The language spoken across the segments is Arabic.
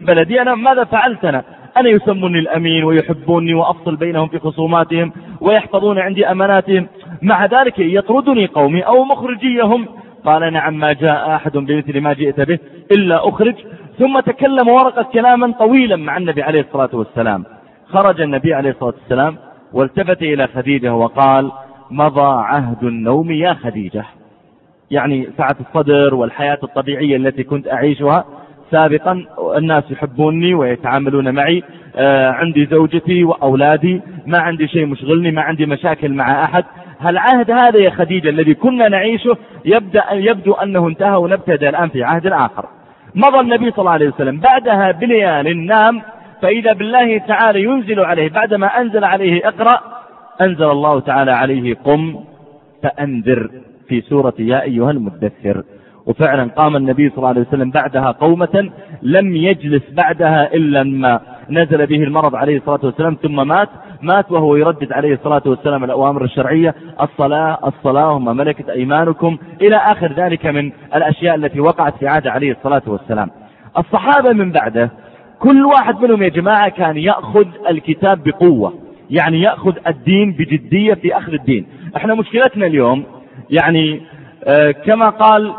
بلدي أنا ماذا فعلت أنا يسموني الأمين ويحبوني وأفصل بينهم في خصوماتهم ويحفظون عندي أماناتهم، مع ذلك يطردني قومي أو مخرجيهم. قال نعم ما جاء أحد بمثل ما جئت به إلا أخرج. ثم تكلم ورقة كلاما طويلا مع النبي عليه الصلاة والسلام. خرج النبي عليه الصلاة والسلام والتفت إلى خديجة وقال مضى عهد النوم يا خديجة، يعني سعة الصدر والحياة الطبيعية التي كنت أعيشها سابقا، الناس يحبوني ويتعاملون معي، عندي زوجتي وأولادي، ما عندي شيء مشغلني، ما عندي مشاكل مع أحد. العهد هذا يا خديجة الذي كنا نعيشه يبدو أنه انتهى ونبتدأ الآن في عهد آخر. مضى النبي صلى الله عليه وسلم بعدها بليال نام، فإذا بالله تعالى ينزل عليه بعدما أنزل عليه اقرأ، أنزل الله تعالى عليه قم فأنذر في سورة يا أيها المدثر. وفعلا قام النبي صلى الله عليه وسلم بعدها قومة لم يجلس بعدها إلا ما نزل به المرض عليه الصلاة والسلام، ثم مات وهو يردد عليه الصلاة والسلام الأوامر الشرعية، الصلاة وما ملكت أيمانكم إلى آخر ذلك من الأشياء التي وقعت في عهد عليه الصلاة والسلام. الصحابة من بعده كل واحد منهم يا جماعة كان يأخذ الكتاب بقوة، يعني يأخذ الدين بجدية في أخذ الدين. احنا مشكلتنا اليوم يعني كما قال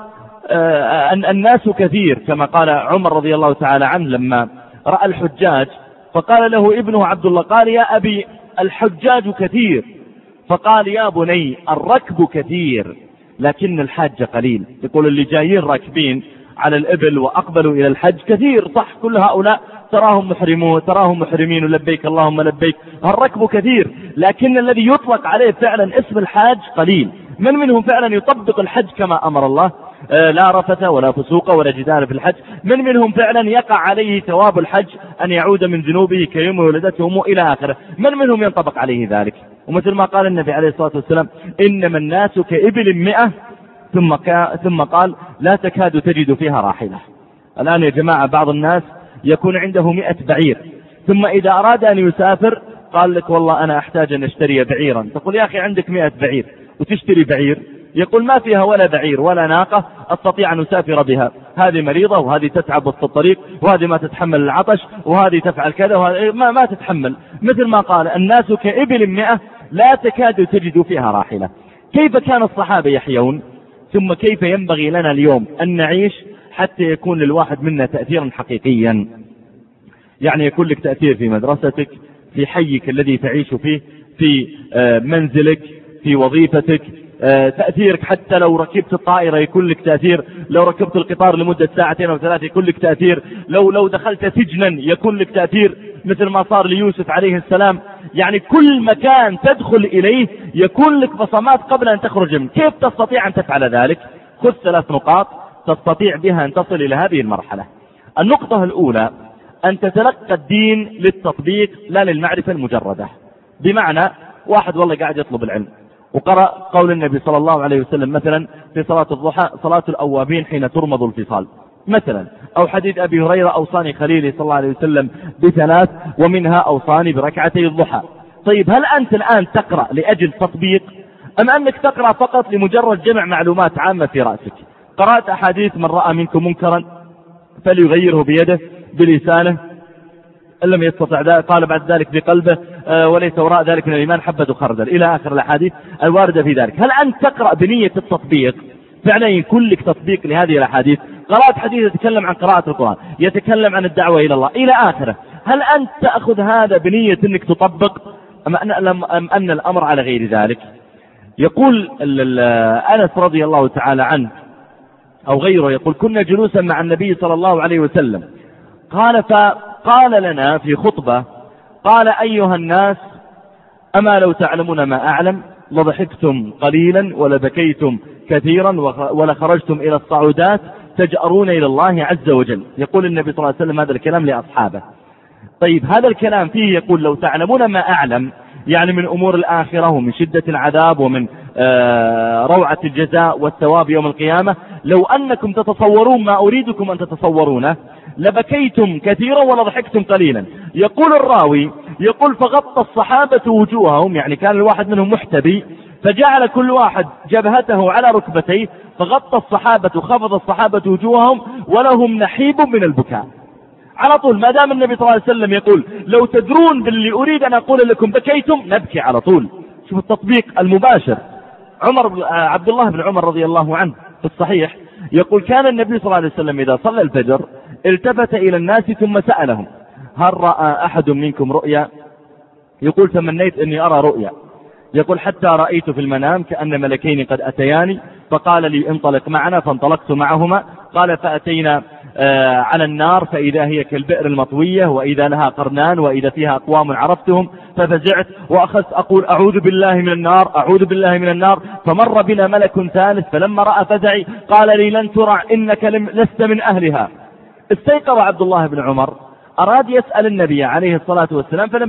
الناس كثير، كما قال عمر رضي الله تعالى عنه لما رأى الحجاج فقال له ابنه عبد الله، قال يا أبي الحجاج كثير، فقال يا بني الركب كثير لكن الحاج قليل. يقول اللي جايين راكبين على الإبل وأقبلوا إلى الحج كثير، صح، كل هؤلاء تراهم محرمين لبيك اللهم لبيك، الركب كثير، لكن الذي يطلق عليه فعلا اسم الحاج قليل. من منهم فعلا يطبق الحج كما أمر الله، لا رفث ولا فسوق ولا جدال في الحج. من منهم فعلا يقع عليه ثواب الحج أن يعود من ذنوبه كيوم ولدته أمه إلى آخره. من منهم ينطبق عليه ذلك؟ ومثل ما قال النبي عليه الصلاة والسلام إنما الناس كإبل 100 ثم قال لا تكاد تجد فيها راحلة. الآن يا جماعة بعض الناس يكون عنده 100 بعير، ثم إذا أراد أن يسافر قال لك والله أنا أحتاج أن أشتري بعيرا. تقول يا أخي عندك 100 بعير وتشتري بعير؟ يقول ما فيها ولا بعير ولا ناقة أستطيع أن أسافر بها، هذه مريضة وهذه تتعب وسط الطريق وهذه ما تتحمل العطش وهذه تفعل كذا وهذه ما تتحمل. مثل ما قال الناس كإبل 100 لا تكاد تجد فيها راحلة. كيف كان الصحابة يحيون؟ ثم كيف ينبغي لنا اليوم أن نعيش حتى يكون للواحد منا تأثيرا حقيقيا؟ يعني يكون لك تأثير في مدرستك، في حيك الذي تعيش فيه، في منزلك، في وظيفتك، تأثيرك حتى لو ركبت الطائرة يكون لك تأثير، لو ركبت القطار لمدة 2 أو 3 يكون لك تأثير، لو دخلت سجنا يكون لك تأثير مثل ما صار ليوسف عليه السلام. يعني كل مكان تدخل إليه يكون لك بصمات قبل أن تخرج منه. كيف تستطيع أن تفعل ذلك؟ خذ 3 نقاط تستطيع بها أن تصل إلى هذه المرحلة. النقطة الأولى أن تتلقى الدين للتطبيق لا للمعرفة المجردة. بمعنى واحد والله قاعد يطلب العلم وقرأ قول النبي صلى الله عليه وسلم مثلا في صلاة الضحى صلاة الأوابين حين ترمض الفصال مثلا، أو حديث أبي هريرة أوصاني خليلي صلى الله عليه وسلم ب3 ومنها أوصاني بركعتي الضحى. طيب هل أنت الآن تقرأ لأجل تطبيق أم أنك تقرأ فقط لمجرد جمع معلومات عامة في رأسك؟ قرأت أحاديث من رأى منكم منكرا فليغيره بيده بلسانه إن لم يستطع ذلك قال بعد ذلك بقلبه وليس وراء ذلك من الإيمان حبة خردل إلى آخر الأحاديث الواردة في ذلك. هل أنت تقرأ بنية التطبيق؟ فعلا يكون لك تطبيق لهذه الأحاديث. قرأت حديث يتكلم عن قراءة القرآن، يتكلم عن الدعوة إلى الله إلى آخره، هل أنت تأخذ هذا بنية أنك تطبق أم أن الأمر على غير ذلك؟ يقول أنس رضي الله تعالى عنه أو غيره يقول كنا جلوسا مع النبي صلى الله عليه وسلم فقال لنا في خطبة قال أيها الناس أما لو تعلمون ما أعلم لضحكتم قليلا ولبكيتم كثيرا ولخرجتم إلى الصعودات تجأرون إلى الله عز وجل. يقول النبي صلى الله عليه وسلم هذا الكلام لأصحابه. طيب هذا الكلام فيه يقول لو تعلمون ما أعلم يعني من أمور الآخرة ومن شدة العذاب ومن روعة الجزاء والثواب يوم القيامة، لو أنكم تتصورون ما أريدكم أن تتصورونه لبكيتم كثيرا ولضحكتم قليلا. يقول الراوي يقول فغطى الصحابة وجوههم، يعني كان الواحد منهم محتبي فجعل كل واحد جبهته على ركبتيه فغطى الصحابة خفض الصحابة وجوههم ولهم نحيب من البكاء. على طول. ما دام النبي صلى الله عليه وسلم يقول لو تدرون باللي أريد أن أقول لكم بكيتم، نبكي على طول. شوف التطبيق المباشر. عبد الله بن عمر رضي الله عنه في الصحيح يقول كان النبي صلى الله عليه وسلم إذا صلى الفجر التفت إلى الناس ثم سألهم هل رأى أحد منكم رؤيا؟ يقول تمنيت أني أرى رؤيا. يقول حتى رأيت في المنام كأن ملكين قد أتياني فقال لي انطلق معنا، فانطلقت معهما. قال فأتينا على النار فإذا هي كالبئر المطوية وإذا لها قرنان وإذا فيها أقوام عرفتهم، ففزعت وأخذت أقول أعوذ بالله من النار أعوذ بالله من النار. فمر بنا ملك ثالث فلما رأى فزعي قال لي لن ترع إنك لست من أهلها. استيقظ عبد الله بن عمر أراد يسأل النبي عليه الصلاة والسلام فلم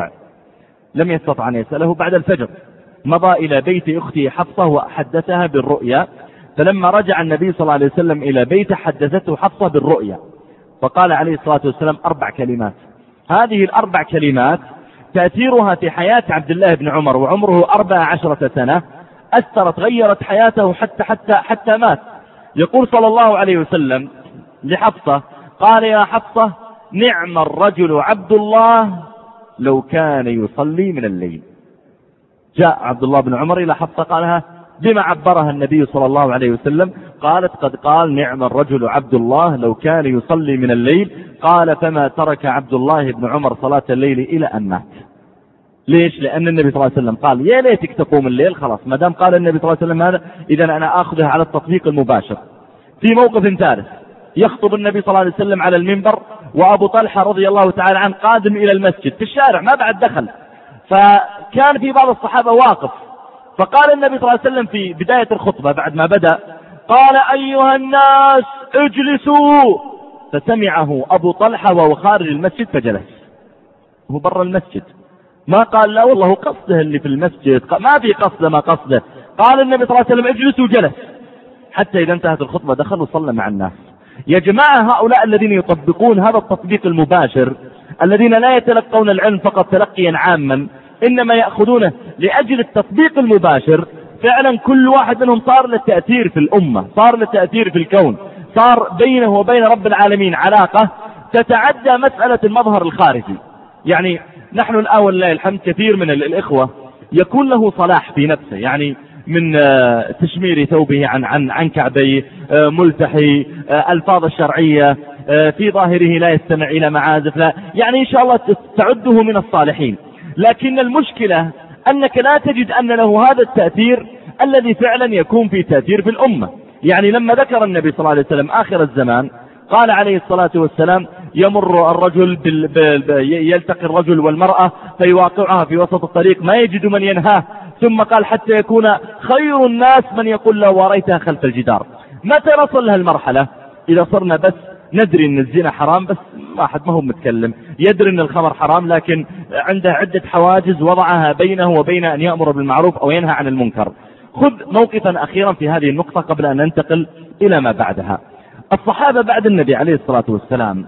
يستطع أن يسأله. بعد الفجر مضى إلى بيت أختي حفصة وحدثها بالرؤيا. فلما رجع النبي صلى الله عليه وسلم إلى بيته حدثته حفصة بالرؤيا، فقال عليه الصلاة والسلام 4 كلمات. هذه ال4 كلمات تأثيرها في حياة عبد الله بن عمر وعمره 14 سنة أثرت غيرت حياته حتى مات. يقول صلى الله عليه وسلم لحفصة قال يا حفصة نعم الرجل عبد الله لو كان يصلي من الليل. جاء عبد الله بن عمر إلى حفصة قالها بما عبرها النبي صلى الله عليه وسلم؟ قالت قد قال نعم الرجل عبد الله لو كان يصلي من الليل. قال فما ترك عبد الله بن عمر صلاة الليل إلى أن مات. ليش؟ لأن النبي صلى الله عليه وسلم قال يا ليتك تقوم الليل. خلاص ما دام قال النبي صلى الله عليه وسلم هذا إذا أنا أخذها على التطبيق المباشر. في موقف ثالث يخطب النبي صلى الله عليه وسلم على المنبر وأبو طلحة رضي الله تعالى عنه قادم إلى المسجد في الشارع ما بعد دخل، فكان في بعض الصحابة واقف، فقال النبي صلى الله عليه وسلم في بداية الخطبة بعد ما بدأ قال أيها الناس اجلسوا، فسمعه أبو طلحة وهو خارج المسجد فجلس. هو برا المسجد ما قال لا والله قصده اللي في المسجد، ما في قصده ما قصده. قال النبي صلى الله عليه وسلم اجلسوا جلس حتى إذا انتهت الخطبة دخل وصلى مع الناس. يا جماعة هؤلاء الذين يطبقون هذا التطبيق المباشر الذين لا يتلقون العلم فقط تلقيا عاما إنما يأخذونه لأجل التطبيق المباشر، فعلا كل واحد منهم صار له تأثير في الأمة، صار له تأثير في الكون، صار بينه وبين رب العالمين علاقة تتعدى مسألة المظهر الخارجي. يعني نحن الآن ولله الحمد كثير من الإخوة يكون له صلاح في نفسه، يعني من تشمير ثوبه عن كعبيه، ملتحي، ألفاظ الشرعية في ظاهره لا يستمع إلى معازف، لا يعني إن شاء الله تعده من الصالحين. لكن المشكلة أنك لا تجد أن له هذا التأثير الذي فعلا يكون في تأثير في الأمة. يعني لما ذكر النبي صلى الله عليه وسلم آخر الزمان قال عليه الصلاة والسلام يمر الرجل يلتقي الرجل والمرأة فيواقعها في وسط الطريق ما يجد من ينهاه، ثم قال حتى يكون خير الناس من يقول له وريتها خلف الجدار. متى نصل لها المرحلة؟ إذا صرنا بس ندري أن الزنا حرام بس واحد ما هو متكلم، يدري أن الخمر حرام لكن عنده عدة حواجز وضعها بينه وبين أن يأمر بالمعروف أو ينهى عن المنكر. خذ موقفا أخيرا في هذه النقطة قبل أن ننتقل إلى ما بعدها. الصحابة بعد النبي عليه الصلاة والسلام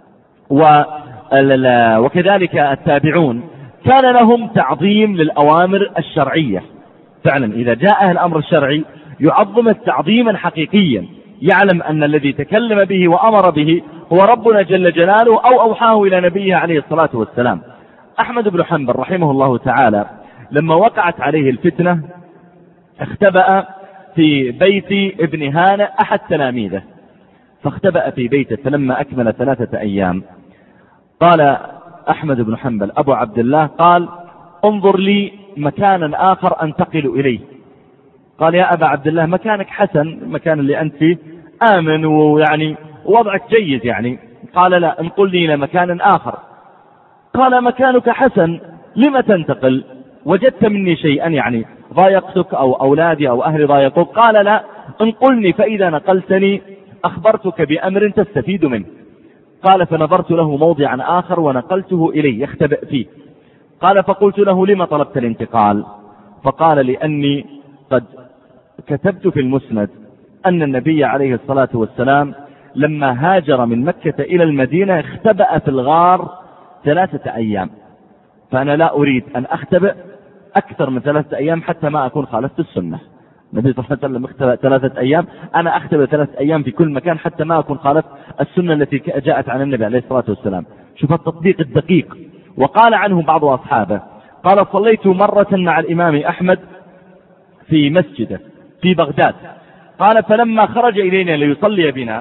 وكذلك التابعون كان لهم تعظيم للأوامر الشرعية. فعلا إذا جاء الأمر الشرعي يعظم تعظيما حقيقيا، يعلم أن الذي تكلم به وأمر به هو ربنا جل جلاله أو أوحاه إلى نبيه عليه الصلاة والسلام. أحمد بن حنبل رحمه الله تعالى لما وقعت عليه الفتنة اختبأ في بيت ابن هانئ أحد تلاميذه، فاختبأ في بيته. فلما أكمل 3 أيام قال أحمد بن حنبل أبو عبد الله قال انظر لي مكانا آخر أنتقل إليه. قال يا أبا عبد الله مكانك حسن، المكان اللي أنت فيه آمن ويعني وضعك جيد يعني. قال لا انقل لي إلى مكان آخر. قال مكانك حسن لما تنتقل؟ وجدت مني شيئا يعني ضايقتك أو أولادي أو أهلي ضايقوك؟ قال لا انقلني فإذا نقلتني أخبرتك بأمر تستفيد منه. قال فنظرت له موضعا آخر ونقلته إليه يختبئ فيه. قال فقلت له لما طلبت الانتقال؟ فقال لأني قد كتبت في المسند أن النبي عليه الصلاة والسلام لما هاجر من مكة إلى المدينة اختبأ في الغار 3 أيام، فأنا لا أريد أن أختبئ أكثر من 3 أيام حتى ما أكون خالفت السنة. النبي صلى الله عليه وسلم اختبأ 3 أيام، أنا أختبأ 3 أيام في كل مكان حتى ما أكون خالفت السنة التي جاءت عن النبي عليه الصلاة والسلام. شوف التطبيق الدقيق. وقال عنه بعض أصحابه قال: صليت مرة مع الإمام أحمد في مسجده في بغداد، قال: فلما خرج إلينا ليصلي بنا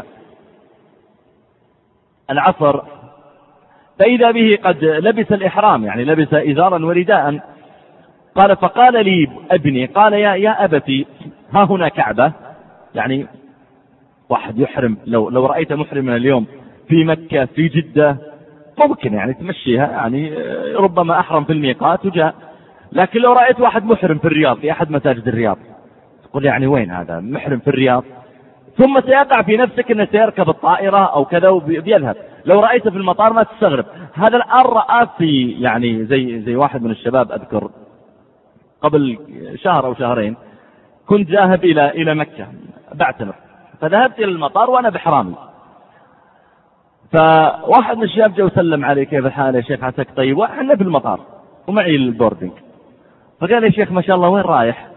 العصر فإذا به قد لبس الإحرام، يعني لبس إزارا ورداء. قال: فقال لي ابني، قال: يا أبتي، ها هنا كعبة. يعني واحد يحرم، لو رأيت محرما اليوم في مكة في جدة ممكن يعني تمشيها، يعني ربما أحرم في الميقات وجاء. لكن لو رأيت واحد محرم في الرياض في أحد مساجد الرياض تقول يعني وين هذا محرم في الرياض؟ ثم سيقع في نفسك أنه سيركب الطائرة أو كذا وبيذهب. لو رأيته في المطار ما تستغرب. هذا الآن رأى في يعني زي واحد من الشباب أذكر قبل شهر أو شهرين كنت ذاهب إلى مكة بعتمر، فذهبت إلى المطار وأنا بحرامي، فواحد من الشباب جاء وسلم علي: كيف الحال يا شيخ، عساك طيب؟ وأنا في المطار ومعي البوردنج. فقال: يا شيخ ما شاء الله وين رايح؟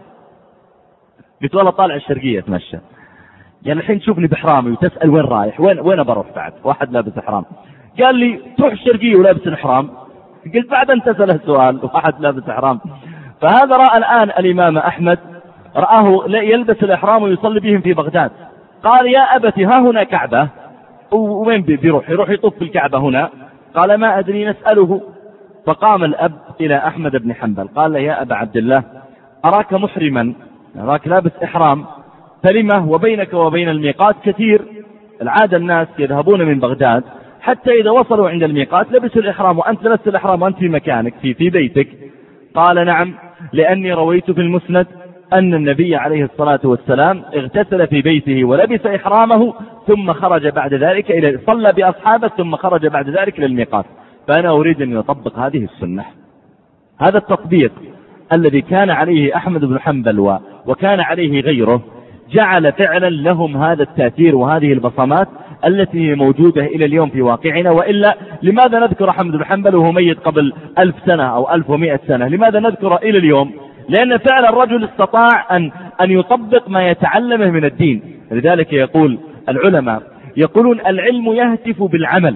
قلت: والله طالع الشرقية اتمشى. يعني الحين تشوفني بحرامي وتسأل وين رايح؟ وين بروح بعد واحد لابس إحرام؟ قال لي: تروح الشرقية ولابس الإحرام. قلت: بعد أن تسأل السؤال واحد لابس إحرام. فهذا رأى الآن الإمام أحمد، رآه يلبس الإحرام ويصلي بهم في بغداد. قال: يا أبتي، ها هنا كعبة. وين يروح يطوف في الكعبة هنا؟ قال: ما أدري، نسأله. فقام الأب إلى أحمد بن حنبل قال له: يا أبا عبد الله، أراك محرما، أراك لابس إحرام، فلمه وبينك وبين الميقات كثير. العادة الناس يذهبون من بغداد حتى إذا وصلوا عند الميقات لبسوا الإحرام، وأنت لبست الإحرام وأنت في مكانك في بيتك. قال: نعم، لأني رويت في المسند أن النبي عليه الصلاة والسلام اغتسل في بيته ولبس إحرامه ثم خرج بعد ذلك صلى بأصحابه ثم خرج بعد ذلك إلى الميقات، فأنا أريد أن يطبق هذه السنة. هذا التطبيق الذي كان عليه أحمد بن حنبل وكان عليه غيره جعل فعلا لهم هذا التأثير وهذه البصمات التي موجودة إلى اليوم في واقعنا. وإلا لماذا نذكر أحمد بن حنبل وهو ميت قبل 1000 سنة أو 1100 سنة؟ لماذا نذكره إلى اليوم؟ لأن فعل الرجل استطاع أن يطبق ما يتعلمه من الدين. لذلك يقول العلماء يقولون: العلم يهتف بالعمل،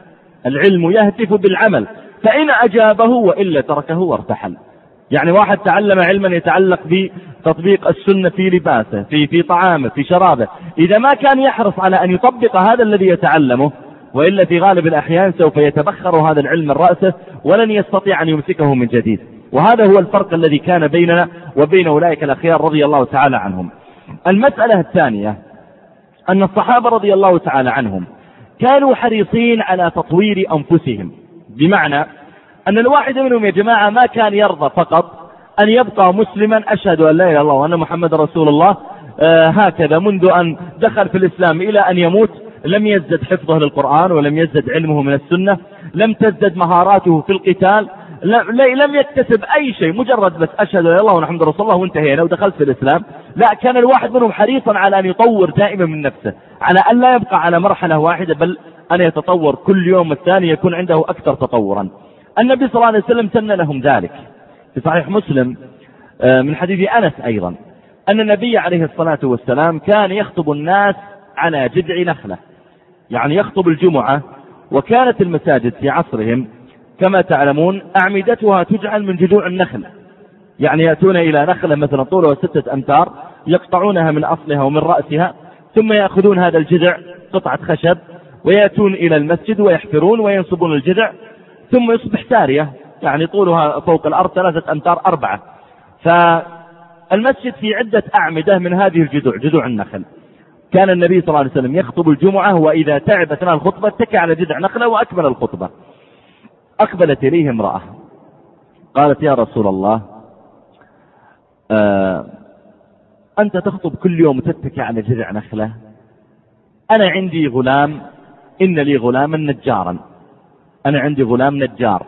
العلم يهتف بالعمل، فإن أجابه وإلا تركه وارتحل. يعني واحد تعلم علما يتعلق بتطبيق السنة في لباسه في طعامه في شرابه، إذا ما كان يحرص على أن يطبق هذا الذي يتعلمه، وإلا في غالب الأحيان سوف يتبخر هذا العلم من رأسه ولن يستطيع أن يمسكه من جديد. وهذا هو الفرق الذي كان بيننا وبين أولئك الأخيار رضي الله تعالى عنهم. المسألة الثانية أن الصحابة رضي الله تعالى عنهم كانوا حريصين على تطوير أنفسهم، بمعنى أن الواحد منهم يا جماعة ما كان يرضى فقط أن يبقى مسلما أشهد أن لا إله إلا الله وأن محمد رسول الله هكذا منذ أن دخل في الإسلام إلى أن يموت، لم يزدد حفظه للقرآن ولم يزدد علمه من السنة، لم تزدد مهاراته في القتال، لم يكتسب أي شيء، مجرد بس أشهد أن لا إله إلا الله ومحمد رسول الله وانتهينا ودخلت في الإسلام. لا، كان الواحد منهم حريصا على أن يطور دائما من نفسه، على أن لا يبقى على مرحلة واحدة، بل أن يتطور كل يوم الثاني يكون عنده أكثر تطورا. النبي صلى الله عليه وسلم سن لهم ذلك في صحيح مسلم من حديث أنس أيضا، أن النبي عليه الصلاة والسلام كان يخطب الناس على جذع نخلة، يعني يخطب الجمعة، وكانت المساجد في عصرهم كما تعلمون أعمدتها تجعل من جذوع النخل، يعني يأتون إلى نخلة مثلا طولها 6 أمتار يقطعونها من أصلها ومن رأسها، ثم يأخذون هذا الجذع قطعة خشب ويأتون إلى المسجد ويحفرون وينصبون الجذع، ثم يصبح سارية يعني طولها فوق الأرض 3 أمتار 4. فالمسجد في عدة أعمدة من هذه الجذوع، جذوع النخل. كان النبي صلى الله عليه وسلم يخطب الجمعة وإذا تعب أثناء الخطبة اتكى على جذع نخلة وأكمل الخطبة. أقبلت إليه امرأة قالت: يا رسول الله، أنت تخطب كل يوم تتكى على جذع نخلة، أنا عندي غلام، إن لي غلاما نجارا، أنا عندي غلام نجار،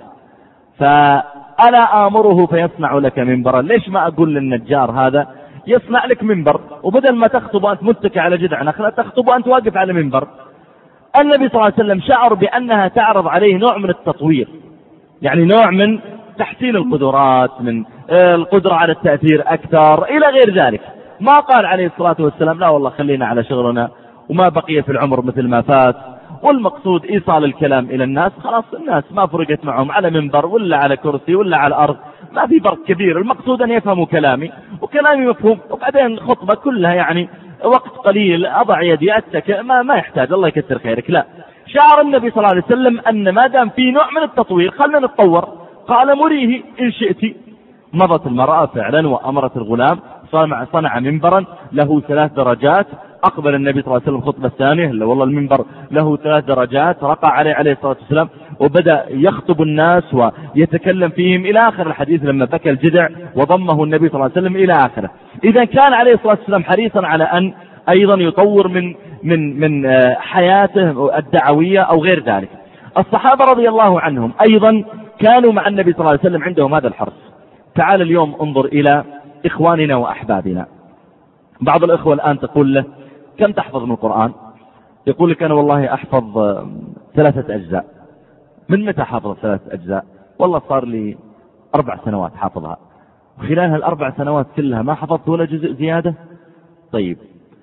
فألا آمره فيصنع لك منبرا، ليش ما أقول للنجار هذا يصنع لك منبر، وبدل ما تخطب أنت متكى على جذع نخلة تخطب أنت واقف على منبر. النبي صلى الله عليه وسلم شعر بأنها تعرض عليه نوع من التطوير، يعني نوع من تحسين القدرات، من القدرة على التأثير أكثر إلى غير ذلك، ما قال عليه الصلاة والسلام لا والله خلينا على شغلنا وما بقي في العمر مثل ما فات. والمقصود إيصال الكلام إلى الناس، خلاص الناس ما فرقت معهم على منبر ولا على كرسي ولا على الأرض، ما في فرق كبير، المقصود أن يفهموا كلامي وكلامي مفهوم. وبعدين خطبة كلها يعني وقت قليل أضع يدي أتكئ، ما يحتاج الله يكثر خيرك. لا، شعر النبي صلى الله عليه وسلم أن ما دام في نوع من التطوير خلنا نتطور. قال مريه إن شئت. مضت المرأة فعلا وأمرت الغلام، صنع منبرا له 3 درجات. أقبل النبي صلى الله عليه وسلم خطبة الثانية، والله المنبر له 3 درجات، رقع عليه الصلاة والسلام وبدأ يخطب الناس ويتكلم فيهم إلى آخر الحديث لما بكى الجدع وضمه النبي صلى الله عليه وسلم إلى آخره. إذا كان عليه الصلاة والسلام حريصا على أن أيضا يطور من حياته الدعوية أو غير ذلك. الصحابة رضي الله عنهم أيضا كانوا مع النبي صلى الله عليه وسلم عندهم هذا الحرص. تعال اليوم انظر إلى إخواننا وأحبابنا. بعض الإخوة الآن تقول له كم تحفظ من القرآن؟ يقول لك أنا والله أحفظ 3 أجزاء. من متى حافظ 3 أجزاء؟ والله صار لي 4 سنوات حافظها، وخلال هال4 سنوات كلها ما حفظت ولا جزء زيادة. طيب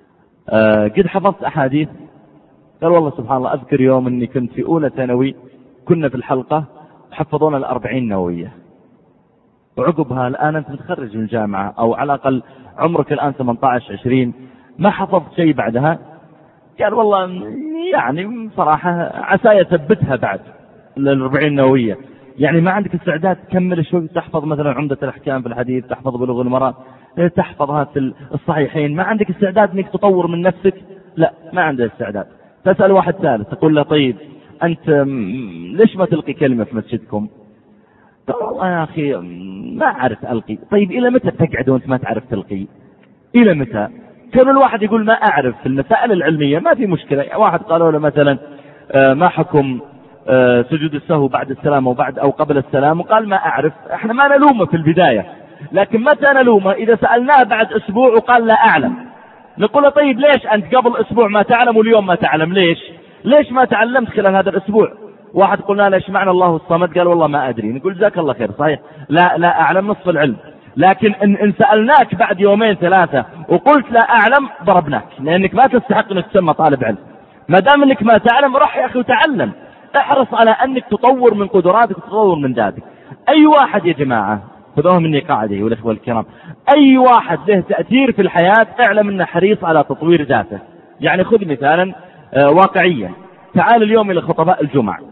قد حفظت أحاديث؟ قال والله سبحان الله أذكر يوم أني كنت في أولى ثانوي كنا في الحلقة حفظونا 40 نووية، وعقبها الآن أنت متخرج من الجامعة أو على الأقل عمرك الآن 18-20 ما حفظت شيء بعدها. قال والله يعني صراحة عسى يثبتها بعد 40 نووية، يعني ما عندك استعداد تكمل شوي تحفظ مثلا عمدة الأحكام في الحديث، تحفظ بلوغ المرام، تحفظها في الصحيحين، ما عندك استعداد انك تطور من نفسك؟ لا، ما عنده استعداد. تسأل واحد ثالث تقول له طيب أنت ليش ما تلقي كلمة في مسجدكم؟ تقول والله يا أخي ما أعرف ألقي. طيب إلى متى تقعد وأنت ما تعرف تلقي؟ إلى متى؟ كان الواحد يقول ما أعرف في المسائل العلمية ما في مشكلة. واحد قالوا له مثلا ما حكم سجود السهو بعد السلام أو قبل السلام، وقال ما أعرف. احنا ما نلومه في البداية، لكن متى نلومه؟ إذا سألناه بعد أسبوع وقال لا أعلم، نقول له طيب ليش أنت قبل أسبوع ما تعلم واليوم ما تعلم؟ ليش ما تعلمت خلال هذا الأسبوع؟ واحد قلنا له ايش معنى الله الصمد؟ قال والله ما أدري. نقول جزاك الله خير، صحيح لا أعلم نصف العلم، لكن إن سألناك بعد 2-3 وقلت لا أعلم ضربناك، لأنك ما تستحق أنك تسمى طالب علم. ما دام أنك ما تعلم روح يا أخي وتعلم، احرص على أنك تطور من قدراتك وتطور من ذاتك. أي واحد يا جماعة خذوها مني قاعدة والإخوة الكرام، أي واحد له تأثير في الحياة اعلم أنه حريص على تطوير ذاته. يعني خذ مثالا واقعيا، تعال اليوم إلى خطباء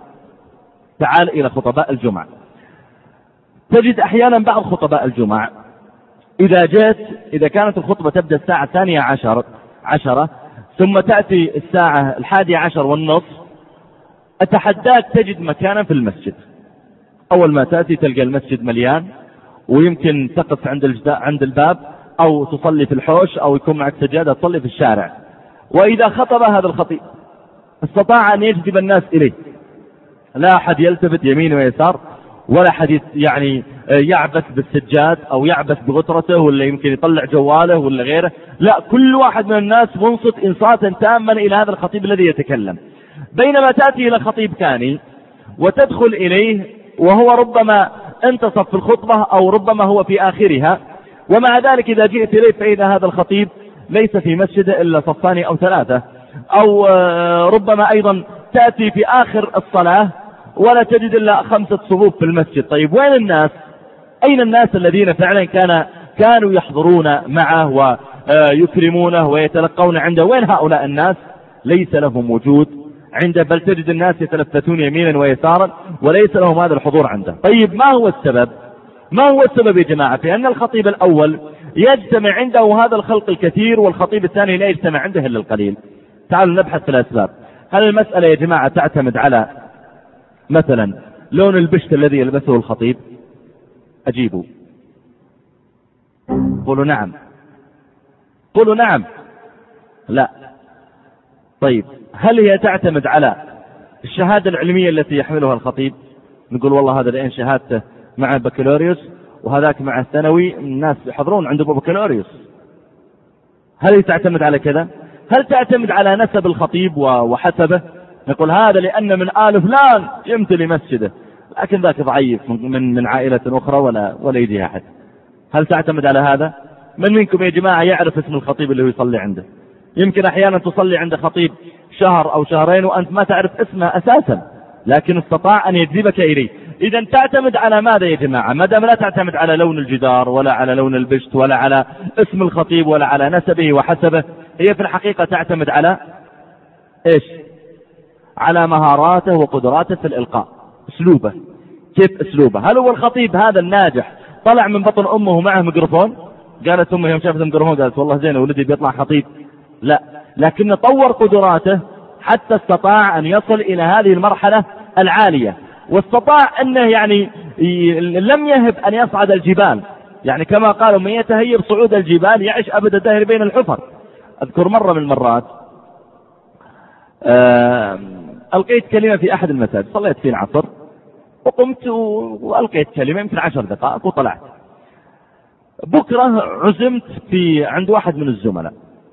الجمعة، تجد أحيانا بعض خطباء الجمعة إذا كانت الخطبة تبدأ الساعة 12:10 ثم تأتي الساعة 11:30، أتحداك تجد مكانا في المسجد. أول ما تأتي تلقى المسجد مليان، ويمكن تقف عند الباب أو تصلي في الحوش أو يكون معك سجادة تصلي في الشارع. وإذا خطب هذا الخطيب استطاع أن يجذب الناس إليه، لا أحد يلتفت يمين ويسار، ولا أحد يعني يعبث بالسجاد أو يعبث بغطرته ولا يمكن يطلع جواله ولا غيره، لا، كل واحد من الناس منصت إنصاتا تاما إلى هذا الخطيب الذي يتكلم. بينما تأتي إلى خطيب ثاني وتدخل إليه وهو ربما انتصف في الخطبة أو ربما هو في آخرها، ومع ذلك إذا جئت إليه فإذا هذا الخطيب ليس في مسجده إلا 2 أو 3، أو ربما أيضا تأتي في آخر الصلاة ولا تجد إلا 5 صفوف في المسجد. طيب وين الناس؟ أين الناس الذين فعلا كانوا يحضرون معه ويكرمونه ويتلقون عنده؟ وين هؤلاء الناس؟ ليس لهم وجود عنده، بل تجد الناس يتلفتون يمينا ويسارا وليس لهم هذا الحضور عنده. طيب ما هو السبب يا جماعة؟ في أن الخطيب الأول يجتمع عنده هذا الخلق الكثير، والخطيب الثاني لا يجتمع عنده إلا القليل. تعالوا نبحث في الأسباب. هل المسألة يا جماعة تعتمد على مثلا لون البشت الذي يلبسه الخطيب؟ أجيبوا، قولوا نعم. لا. طيب هل هي تعتمد على الشهادة العلمية التي يحملها الخطيب؟ نقول والله هذا الآن شهادته مع بكالوريوس وهذاك مع الثانوي، الناس يحضرون عنده بكالوريوس. هل هي تعتمد على كذا؟ هل تعتمد على نسب الخطيب وحسبه؟ نقول هذا لأن من آل فلان يمتلي مسجده، لكن ذاك ضعيف من عائلة أخرى ولا يجيها أحد. هل تعتمد على هذا؟ من منكم يا جماعة يعرف اسم الخطيب اللي هو يصلي عنده؟ يمكن أحيانا تصلي عند خطيب شهر أو شهرين وأنت ما تعرف اسمه أساسا، لكن استطاع أن يجذبك إليه. إذا تعتمد على ماذا يا جماعة؟ ما دام لا تعتمد على لون الجدار ولا على لون البشت ولا على اسم الخطيب ولا على نسبه وحسبه، هي في الحقيقة تعتمد على إيش؟ على مهاراته وقدراته في الإلقاء، أسلوبه، كيف أسلوبه. هل هو الخطيب هذا الناجح طلع من بطن أمه ومعه ميكروفون؟ قالت أمه يوم شافت الميكروفون قالت والله زين ولدي بيطلع خطيب؟ لا، لكن طور قدراته حتى استطاع أن يصل إلى هذه المرحلة العالية، واستطاع أنه يعني لم يهب أن يصعد الجبال، يعني كما قالوا من يتهيب صعود الجبال يعيش أبد الدهر بين الحفر. أذكر مرة من المرات ألقيت كلمة في أحد المساجد، صليت في العصر وقمت وألقيت كلمة يمكن 10 دقائق وطلعت. بكرة عزمت في عند واحد من الزملاء،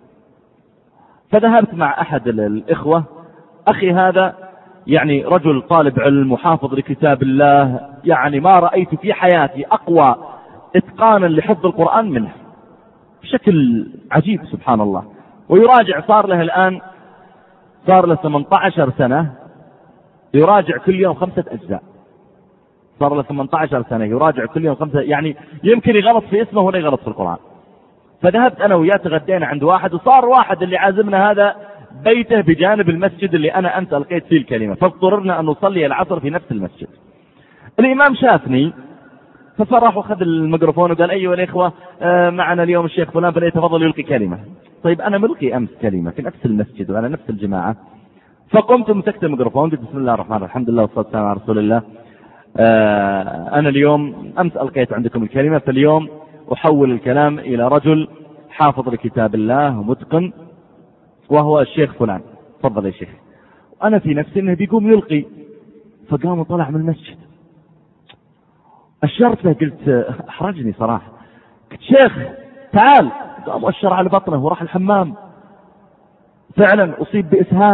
فذهبت مع أحد الإخوة. أخي هذا يعني رجل طالب علم محافظ لكتاب الله، يعني ما رأيت في حياتي أقوى إتقانا لحفظ القرآن منه بشكل عجيب سبحان الله. ويراجع صار له الآن صار له 18 سنة يراجع كل يوم 5 أجزاء، صار له 18 سنة يراجع كل يوم 5، يعني يمكن يغلط في اسمه ولا يغلط في القرآن. فذهبت أنا وياه تغدينا عند واحد، وصار واحد اللي عازمنا هذا بيته بجانب المسجد اللي أنا أمس ألقيت فيه الكلمة، فاضطررنا أن نصلي العصر في نفس المسجد. الإمام شافني ففرح وخذ الميكروفون وقال أيها الإخوة معنا اليوم الشيخ فلان فليتفضل يلقي كلمة. طيب أنا ملقي أمس كلمة في نفس المسجد وعلى نفس الجماعة. فقمت ومسكت الميكروفون قلت بسم الله الرحمن الرحيم الحمد لله والصلاة والسلام على رسول الله. أنا اليوم أمس ألقيت عندكم الكلمة، فاليوم أحول الكلام إلى رجل حافظ لكتاب الله ومتقن وهو الشيخ فلان، تفضل يا شيخ. وأنا في نفسي أنه بيقوم يلقي، فقام وطلع من المسجد. أشرت له قلت أحرجني صراحة، قلت شيخ تعال، قام وأشر على بطنه وراح الحمام. فعلا أصيب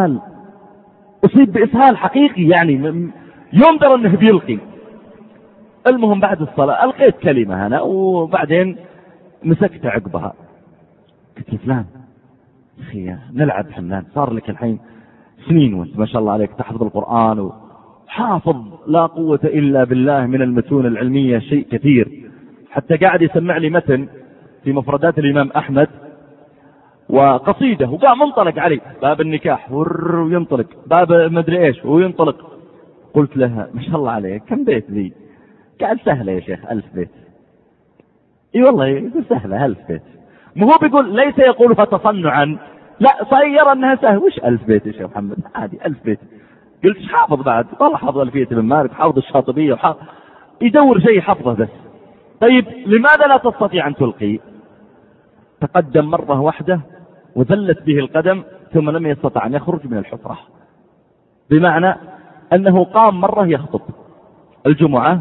بإسهال حقيقي، يعني ينظر أنه بيلقي. المهم بعد الصلاة ألقيت كلمة أنا، وبعدين مسكت عقبها قلت فلان أخي نلعب حنان، صار لك الحين سنين وانت ما شاء الله عليك تحفظ القرآن وحافظ لا قوة إلا بالله من المتون العلمية شيء كثير، حتى قاعد يسمع لي متن في مفردات الإمام أحمد وقصيدة، وقام منطلق علي باب النكاح وينطلق، باب مدري إيش وينطلق. قلت لها ما شاء الله عليك كم بيت ذي؟ قال سهلة يا شيخ 1000 بيت. اي والله يقول سهلة 1000 بيت، ما هو بيقول ليس يقولها تصنعا، لا صير انها سهل. وش 1000 بيت يا شيخ محمد؟ عادي 1000 بيت. قلت ايش حافظ بعد؟ والله حافظ الفية بن مالك، حافظ الشاطبية، يدور شيء حفظه بس. طيب لماذا لا تستطيع ان تلقي؟ تقدم مرة واحدة وذلت به القدم ثم لم يستطع ان يخرج من الحفرة، بمعنى انه قام مرة يخطب الجمعة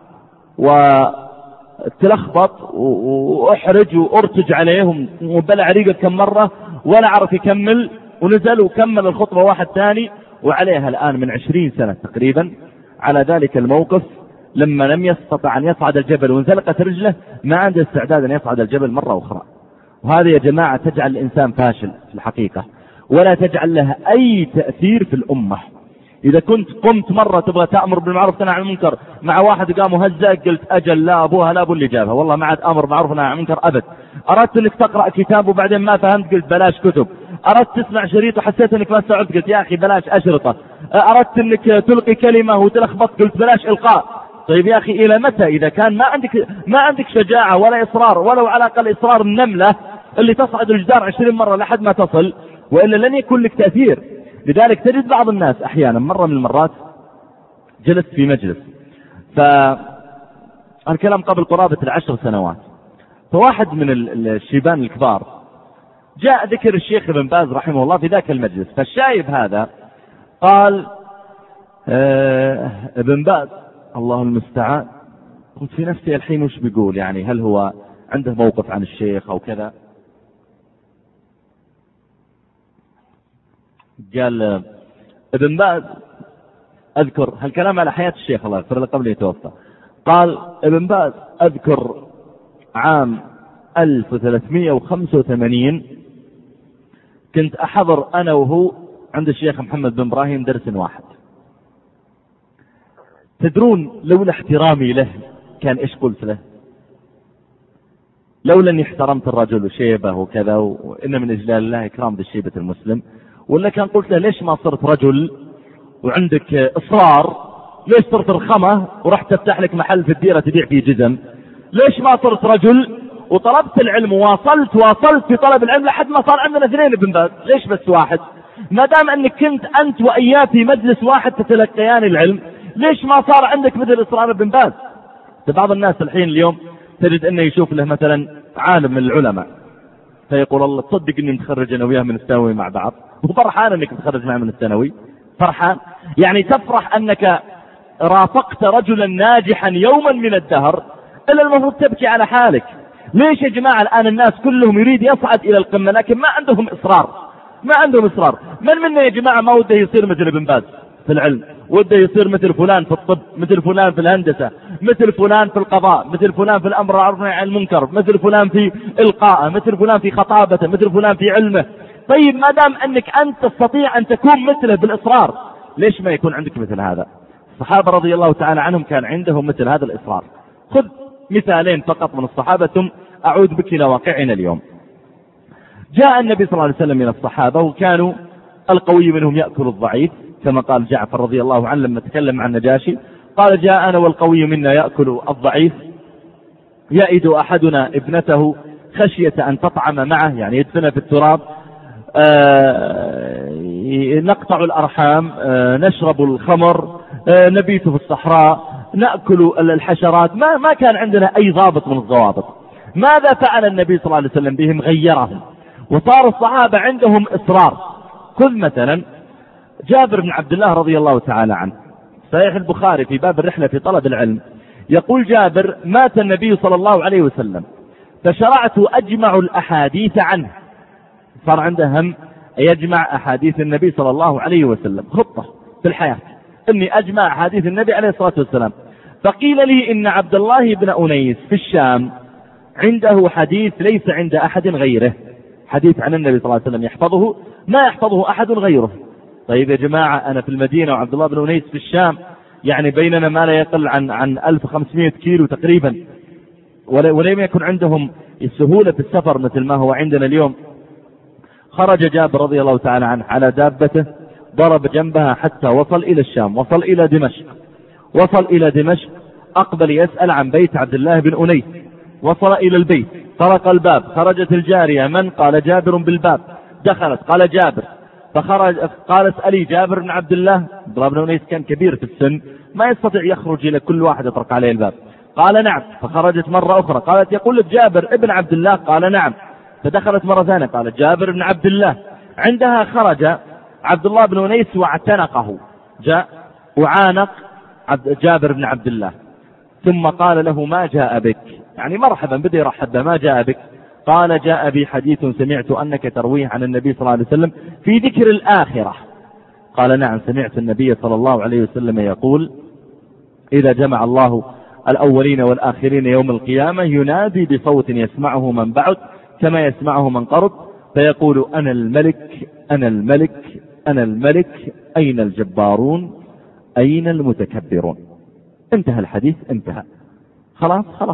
وتلخبط واحرج وارتج عليه وبلع ريقه كم مرة ولا عرف يكمل، ونزل وكمل الخطبة واحد ثاني، وعليها الآن من 20 سنة تقريبا على ذلك الموقف لما لم يستطع أن يصعد الجبل وانزلقت رجله، ما عنده استعداد أن يصعد الجبل مرة أخرى. وهذا يا جماعة تجعل الإنسان فاشل في الحقيقة، ولا تجعل له أي تأثير في الأمة. إذا كنت قمت مرة تبغى تأمر بالمعروف تنهى عن المنكر مع واحد قام وهزأك، قلت أجل لا أبوها لا أبو اللي جابها، والله ما عاد أمر معروف نهى عن المنكر أبد. أردت أنك تقرأ كتاب وبعدين ما فهمت، قلت بلاش كتب. أردت تسمع شريط وحسيت أنك ما استوعبت، قلت يا أخي بلاش أشرطة. أردت أنك تلقي كلمة وتلخبط، قلت بلاش إلقاء. طيب يا أخي إلى متى؟ إذا كان ما عندك شجاعة ولا إصرار، ولو على الأقل إصرار النملة اللي تصعد الجدار 20 مرة لحد ما تصل، وإلا لن يكون لك تأثير. لذلك تجد بعض الناس أحيانا مرة من المرات جلست في مجلس، فالكلام قبل قرابة 10 سنوات، فواحد من الشيبان الكبار جاء ذكر الشيخ ابن باز رحمه الله في ذاك المجلس، فالشايب هذا قال ابن باز الله المستعان. قلت في نفسي الحين وش بيقول، يعني هل هو عنده موقف عن الشيخ أو كذا؟ قال ابن باز أذكر هالكلام على حياة الشيخ الله يغفر له قبل يتوفى. قال ابن باز أذكر عام 1385 كنت أحضر أنا وهو عند الشيخ محمد بن إبراهيم درس واحد. تدرون لولا احترامي له كان إيش قلت له؟ لولا أني احترمت الرجل وشيبه وكذا وإن من إجلال الله إكرام ذي الشيبة المسلم، ولا كان قلت له ليش ما صرت رجل وعندك إصرار؟ ليش صرت رخمة ورحت تفتح لك محل في الديرة تبيع فيه جزم؟ ليش ما صرت رجل وطلبت العلم وواصلت في طلب العلم لحد ما صار عندنا 2 ابن باز؟ ليش بس واحد؟ ما دام أنك كنت أنت وإياه في مجلس واحد تتلقيان العلم، ليش ما صار عندك مثل إصرار ابن باز؟ بعض الناس الحين اليوم تجد أنه يشوف له مثلا عالم من العلماء فيقول الله تصدق أني متخرج أنا وياه من الثانوي مع بعض، وفرحان أنك متخرج معه من الثانوي، فرحان يعني تفرح أنك رافقت رجلا ناجحا يوما من الدهر، إلا المفروض تبكي على حالك. ليش يا جماعة الآن الناس كلهم يريد يصعد إلى القمة لكن ما عندهم إصرار؟ من منا يا جماعة ما وده يصير مثل ابن باز في العلم، وده يصير مثل فلان في الطب، مثل فلان في الهندسة، مثل فلان في القضاء، مثل فلان في الأمر بالمعروف والنهي عن المنكر، مثل فلان في إلقائه، مثل فلان في خطابته، مثل فلان في علمه. طيب ما دام أنك أنت تستطيع أن تكون مثله بالإصرار، ليش ما يكون عندك مثل هذا؟ الصحابة رضي الله تعالى عنهم كان عندهم مثل هذا الإصرار. خذ مثالين فقط من الصحابة ثم أعود بك إلى واقعنا اليوم. جاء النبي صلى الله عليه وسلم من الصحابة وكانوا القوي منهم يأكل الضعيف، كما قال جعفر رضي الله عنه لما تكلم عن النجاشي قال جاء أنا والقوي منا يأكل الضعيف، يئد أحدنا ابنته خشية أن تطعم معه، يعني يدفنها في التراب، نقطع الأرحام، نشرب الخمر، نبيت في الصحراء، نأكل الحشرات. ما كان عندنا أي ضابط من الضوابط. ماذا فعل النبي صلى الله عليه وسلم بهم؟ غيرهم وصار الصحابة عندهم إصرار. خذ مثلا جابر بن عبد الله رضي الله تعالى عنه، صحيح البخاري في باب الرحلة في طلب العلم، يقول جابر مات النبي صلى الله عليه وسلم فشرعت أجمع الأحاديث عنه. صار عنده هم يجمع أحاديث النبي صلى الله عليه وسلم، خطة في الحياة إني أجمع أحاديث النبي عليه الصلاة والسلام. فقيل لي إن عبد الله بن أنيس في الشام عنده حديث ليس عند أحد غيره، حديث عن النبي صلى الله عليه وسلم يحفظه ما يحفظه أحد غيره. طيب يا جماعة أنا في المدينة وعبد الله بن أنيس في الشام، يعني بيننا ما لا يقل عن 1500 كيلو تقريبا، ولم يكن عندهم السهولة في السفر مثل ما هو عندنا اليوم. خرج جابر رضي الله تعالى عنه على دابته، ضرب جنبها حتى وصل إلى الشام، وصل إلى دمشق، أقبل يسأل عن بيت عبد الله بن أنيس، وصل إلى البيت، طرق الباب، خرجت الجارية، من؟ قال جابر بالباب، دخلت قال جابر، فخرج قال اسألي جابر بن عبد الله. عبد الله بن أنيس كان كبير في السن ما يستطيع يخرج إلى كل واحد يطرق عليه الباب، قال نعم. فخرجت مرة أخرى قالت يقول جابر ابن عبد الله، قال نعم. فدخلت مرة ثانية قال جابر بن عبد الله. عندها خرج عبد الله بن أنيس واعتنقه، جاء وعانق جابر بن عبد الله، ثم قال له ما جاء بك، يعني مرحبا بدأ يرحب به، ما جاء بك؟ قال جاء بي حديث سمعت أنك ترويه عن النبي صلى الله عليه وسلم في ذكر الآخرة. قال نعم سمعت النبي صلى الله عليه وسلم يقول إذا جمع الله الأولين والآخرين يوم القيامة ينادي بصوت يسمعه من بعد كما يسمعه من قرب، فيقول أنا الملك أنا الملك أنا الملك، أين الجبارون أين المتكبرون؟ انتهى الحديث، انتهى خلاص.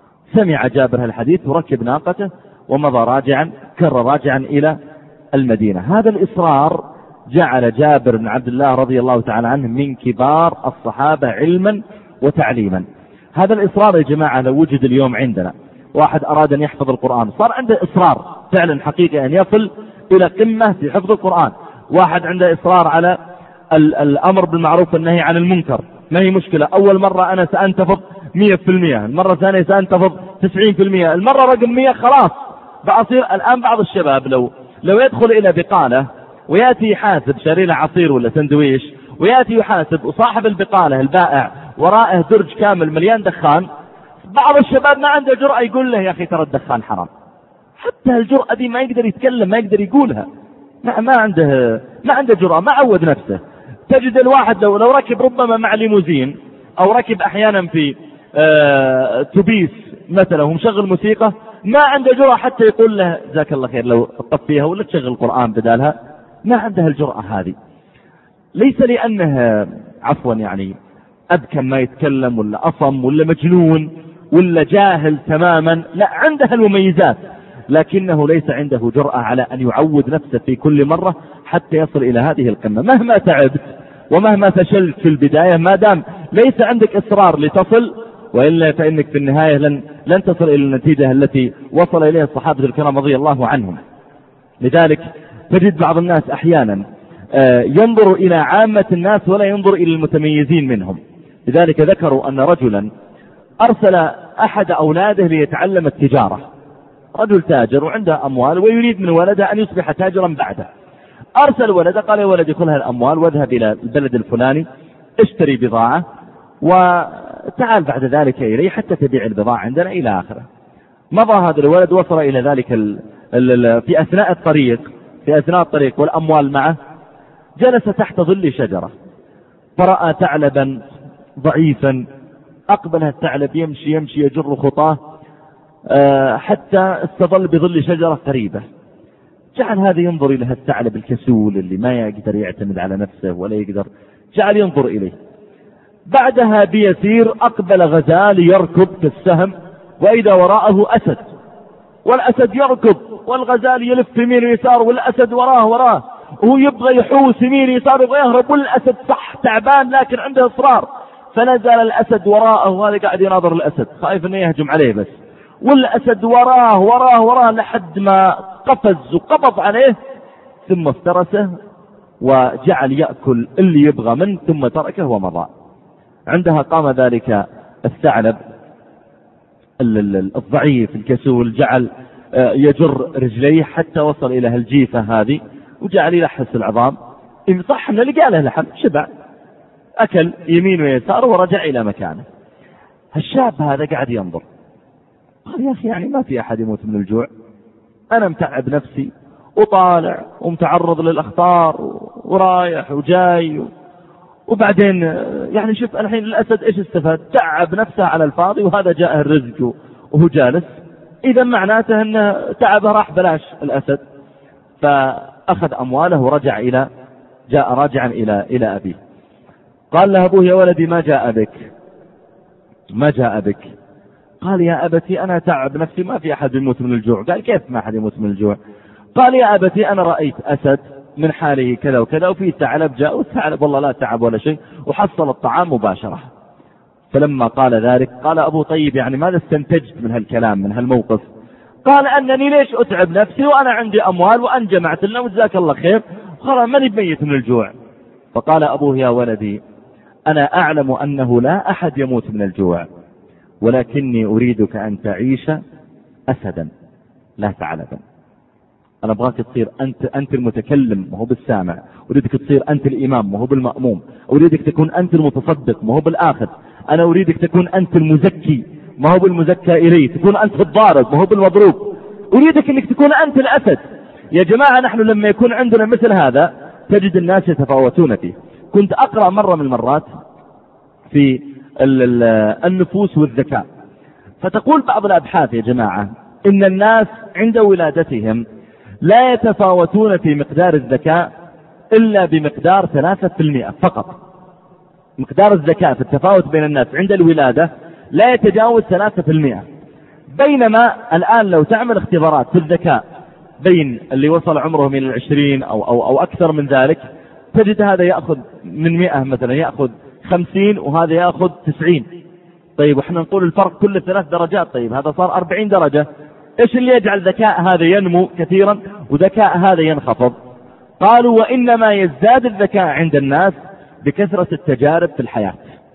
سمع جابر الحديث وركب ناقته ومضى راجعا إلى المدينة. هذا الإصرار جعل جابر بن عبد الله رضي الله تعالى عنه من كبار الصحابة علما وتعليما. هذا الإصرار يا جماعة لو وجد اليوم عندنا واحد أراد أن يحفظ القرآن، صار عنده إصرار فعلا حقيقي أن يصل إلى قمة في حفظ القرآن. واحد عنده إصرار على الأمر بالمعروف والنهي عن المنكر، ما هي مشكلة، أول مرة أنا سأنتفض 100%، المرة الثانية سأنتفض 90%، المرة رقم 100 خلاص بأصير. الآن بعض الشباب لو يدخل إلى بقالة ويأتي يحاسب شريله عصير ولا سندويش، ويأتي يحاسب وصاحب البقالة البائع ورائه درج كامل مليان دخان، بعض الشباب ما عنده جرأة يقول له يا أخي ترى الدخان حرام. حتى الجرأة دي ما يقدر يتكلم، ما يقدر يقولها، ما عنده جرأة، ما عود نفسه. تجد الواحد لو ركب ربما مع ليموزين أو ركب أحيانا في توبيس مثلا ومشغل موسيقى، ما عنده جرأة حتى يقول له جزاك الله خير لو تطفيها ولا تشغل القرآن بدالها، ما عندها الجرأة هذه. ليس لأنه عفوا يعني أبكم ما يتكلم ولا أصم ولا مجنون ولا جاهل تماما، لا، عندها المميزات، لكنه ليس عنده جرأة على أن يعود نفسه في كل مرة حتى يصل إلى هذه القمة. مهما تعبت ومهما فشلت في البداية، ما دام ليس عندك إصرار لتصل، وإلا فإنك في النهاية لن تصل إلى النتيجة التي وصل إليها الصحابة الكرام رضي الله عنهم. لذلك تجد بعض الناس أحيانا ينظر إلى عامة الناس ولا ينظر إلى المتميزين منهم. لذلك ذكروا أن رجلا أرسل أحد أولاده ليتعلم التجارة، رجل تاجر وعنده أموال ويريد من ولده أن يصبح تاجرا بعده. أرسل ولده قال يا ولدي خذ الأموال واذهب إلى البلد الفلاني اشتري بضاعة وتعال بعد ذلك إلي حتى تبيع البضاعة عندنا إلى آخره. مضى هذا الولد، وصل إلى ذلك في أثناء الطريق والأموال معه، جلس تحت ظل شجرة فرأى ثعلبا ضعيفا، أقبل الثعلب يمشي يجر خطاه حتى استظل بظل شجرة قريبة. جعل هذا ينظر إلى الثعلب الكسول اللي ما يقدر يعتمد على نفسه ولا يقدر، جعل ينظر إليه. بعدها بيسير أقبل غزال يركض كالسهم، وإذا وراءه أسد، والأسد يركض والغزال يلف يمين ويسار والأسد وراه وهو يبغى يحوس يمين يسار يبغى يهرب، والأسد صح تعبان لكن عنده إصرار، فنزل الأسد وراءه وهذا قاعد يناظر الأسد خايف أنه يهجم عليه بس، والأسد وراه لحد ما قفز وقبض عليه ثم افترسه وجعل يأكل اللي يبغى منه ثم تركه ومضى. عندها قام ذلك الثعلب الضعيف الكسول، جعل يجر رجليه حتى وصل إلى الجيفة هذه وجعل يلحس العظام. إن صح أنه لقى له لحم، شبع، أكل يمين ويسار ورجع إلى مكانه. الشاب هذا قاعد ينظر، قال يا أخي يعني ما في أحد يموت من الجوع، أنا متعب نفسي وطالع ومتعرض للأخطار ورايح وجاي وبعدين يعني شوف الحين الأسد إيش استفاد؟ تعب نفسه على الفاضي وهذا جاءه الرزق وهو جالس، إذا معناته أنه تعبه راح بلاش الأسد. فأخذ أمواله ورجع جاء راجعا إلى أبيه. قال له أبوه يا ولدي ما جاء بك؟ قال يا أبتي أنا تعب نفسي ما في أحد يموت من الجوع. قال كيف ما أحد يموت من الجوع؟ قال يا أبتي أنا رأيت أسد من حاله كذا وكذا وفي ثعلب جاء، والثعلب والله لا تعب ولا شيء وحصل الطعام مباشرة. فلما قال ذلك قال أبو طيب يعني ماذا استنتجت من هالكلام من هالموقف؟ قال أنني ليش أتعب نفسي وأنا عندي أموال وأن جمعت لنا وجزاك الله خير خلاص ماني بميت من الجوع. فقال أبوه يا ولدي أنا أعلم أنه لا أحد يموت من الجوع، ولكني أريدك أن تعيش أسدا لا ثعلبا. أنا أبغاك تصير أنت المتكلم ما هو بالسامع، أريدك تصير أنت الإمام ما هو بالمأموم، أريدك تكون أنت المتصدق ما هو بالآخذ، أنا أريدك تكون أنت المزكي ما هو بالمزكى إليه، تكون أنت الضارب ما هو بالمضروب، أريدك أنك تكون أنت الأسد. يا جماعة نحن لما يكون عندنا مثل هذا تجد الناس يتفاوتون فيه. كنت أقرأ مرة من المرات في النفوس والذكاء، فتقول بعض الأبحاث يا جماعة إن الناس عند ولادتهم لا يتفاوتون في مقدار الذكاء إلا بمقدار 3% فقط. مقدار الذكاء في التفاوت بين الناس عند الولادة لا يتجاوز 3%، بينما الآن لو تعمل اختبارات في الذكاء بين اللي وصل عمرهم إلى 20 أو أكثر من ذلك تجد هذا يأخذ من 100 مثلا يأخذ 50 وهذا يأخذ 90. طيب وإحنا نقول الفرق كل 3 درجات، طيب هذا صار 40 درجة. إيش اللي يجعل ذكاء هذا ينمو كثيرا وذكاء هذا ينخفض؟ قالوا وإنما يزداد الذكاء عند الناس بكثرة التجارب في الحياة.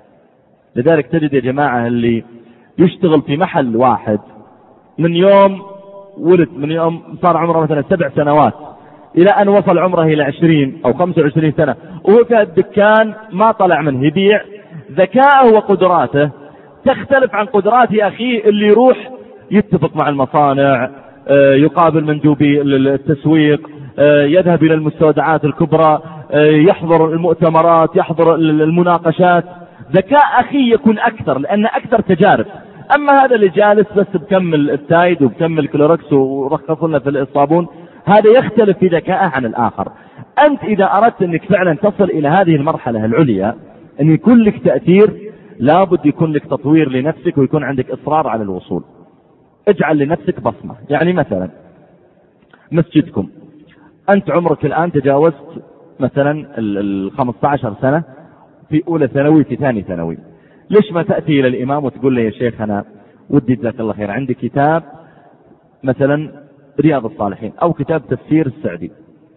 لذلك تجد يا جماعة اللي يشتغل في محل واحد من يوم ولد، من يوم صار عمره مثلا 7 سنوات إلى أن وصل عمره إلى 20 أو 25 سنة وهو في الدكان ما طلع منه يبيع، ذكاءه وقدراته تختلف عن قدرات أخيه اللي يروح يتفق مع المصانع، يقابل مندوبي التسويق، يذهب إلى المستودعات الكبرى، يحضر المؤتمرات، يحضر المناقشات. ذكاء أخي يكون أكثر لأن أكثر تجارب، أما هذا اللي جالس بس بكمل التايد وبكمل كلوركس ورخص لنا في الصابون، هذا يختلف في ذكائه عن الآخر. أنت إذا أردت أنك فعلا تصل إلى هذه المرحلة العليا أن يكون لك تأثير، لابد يكون لك تطوير لنفسك ويكون عندك إصرار على الوصول. اجعل لنفسك بصمة. يعني مثلا مسجدكم، أنت عمرك الآن تجاوزت مثلا 15 سنة، في أولى ثانوي في ثاني ثانوي، ليش ما تأتي إلى الإمام وتقول له يا شيخ أنا ودي جزاك الله خير عندي كتاب مثلا رياض الصالحين أو كتاب تفسير السعدي